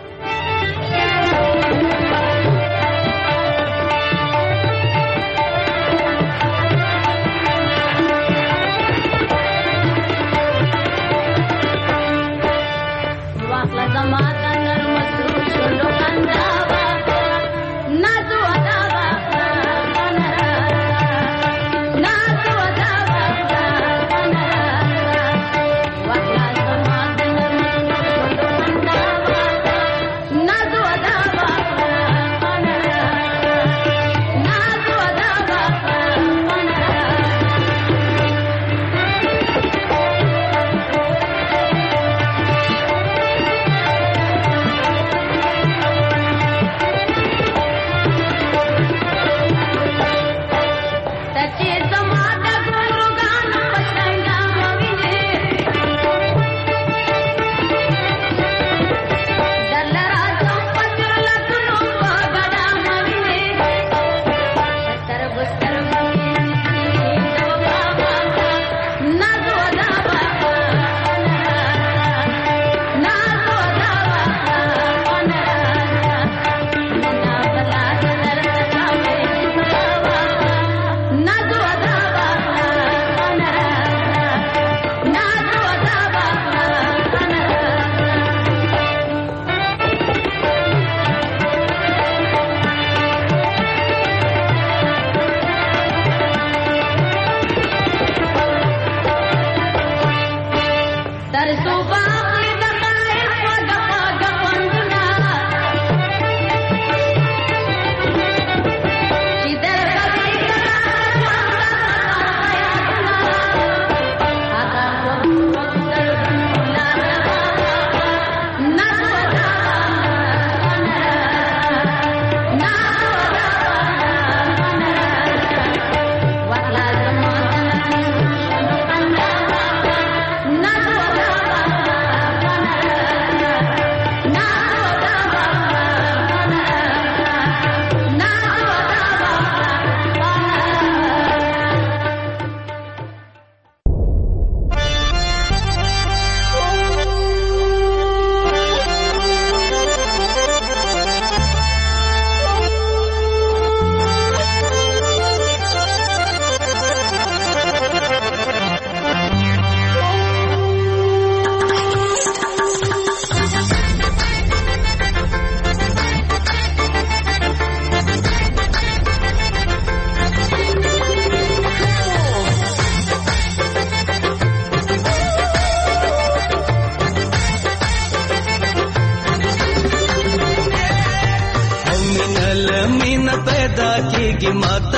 पैदा की मात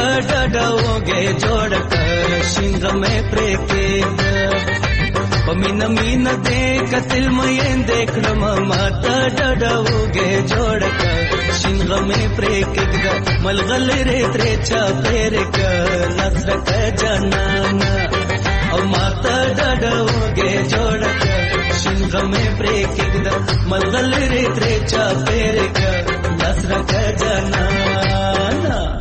डडोगे जोड़ कर शिंग में प्रेके मीन मीन देख तिल में देख मात डडोगे जोड़ कर शिंग में प्रेके मलगल रे त्रेचा पेर कर नसर का जनाना और मात डडोगे जोड़ कर शिंग में प्रेके मलगल रे त्रेचा पेर कर नसर का जनाना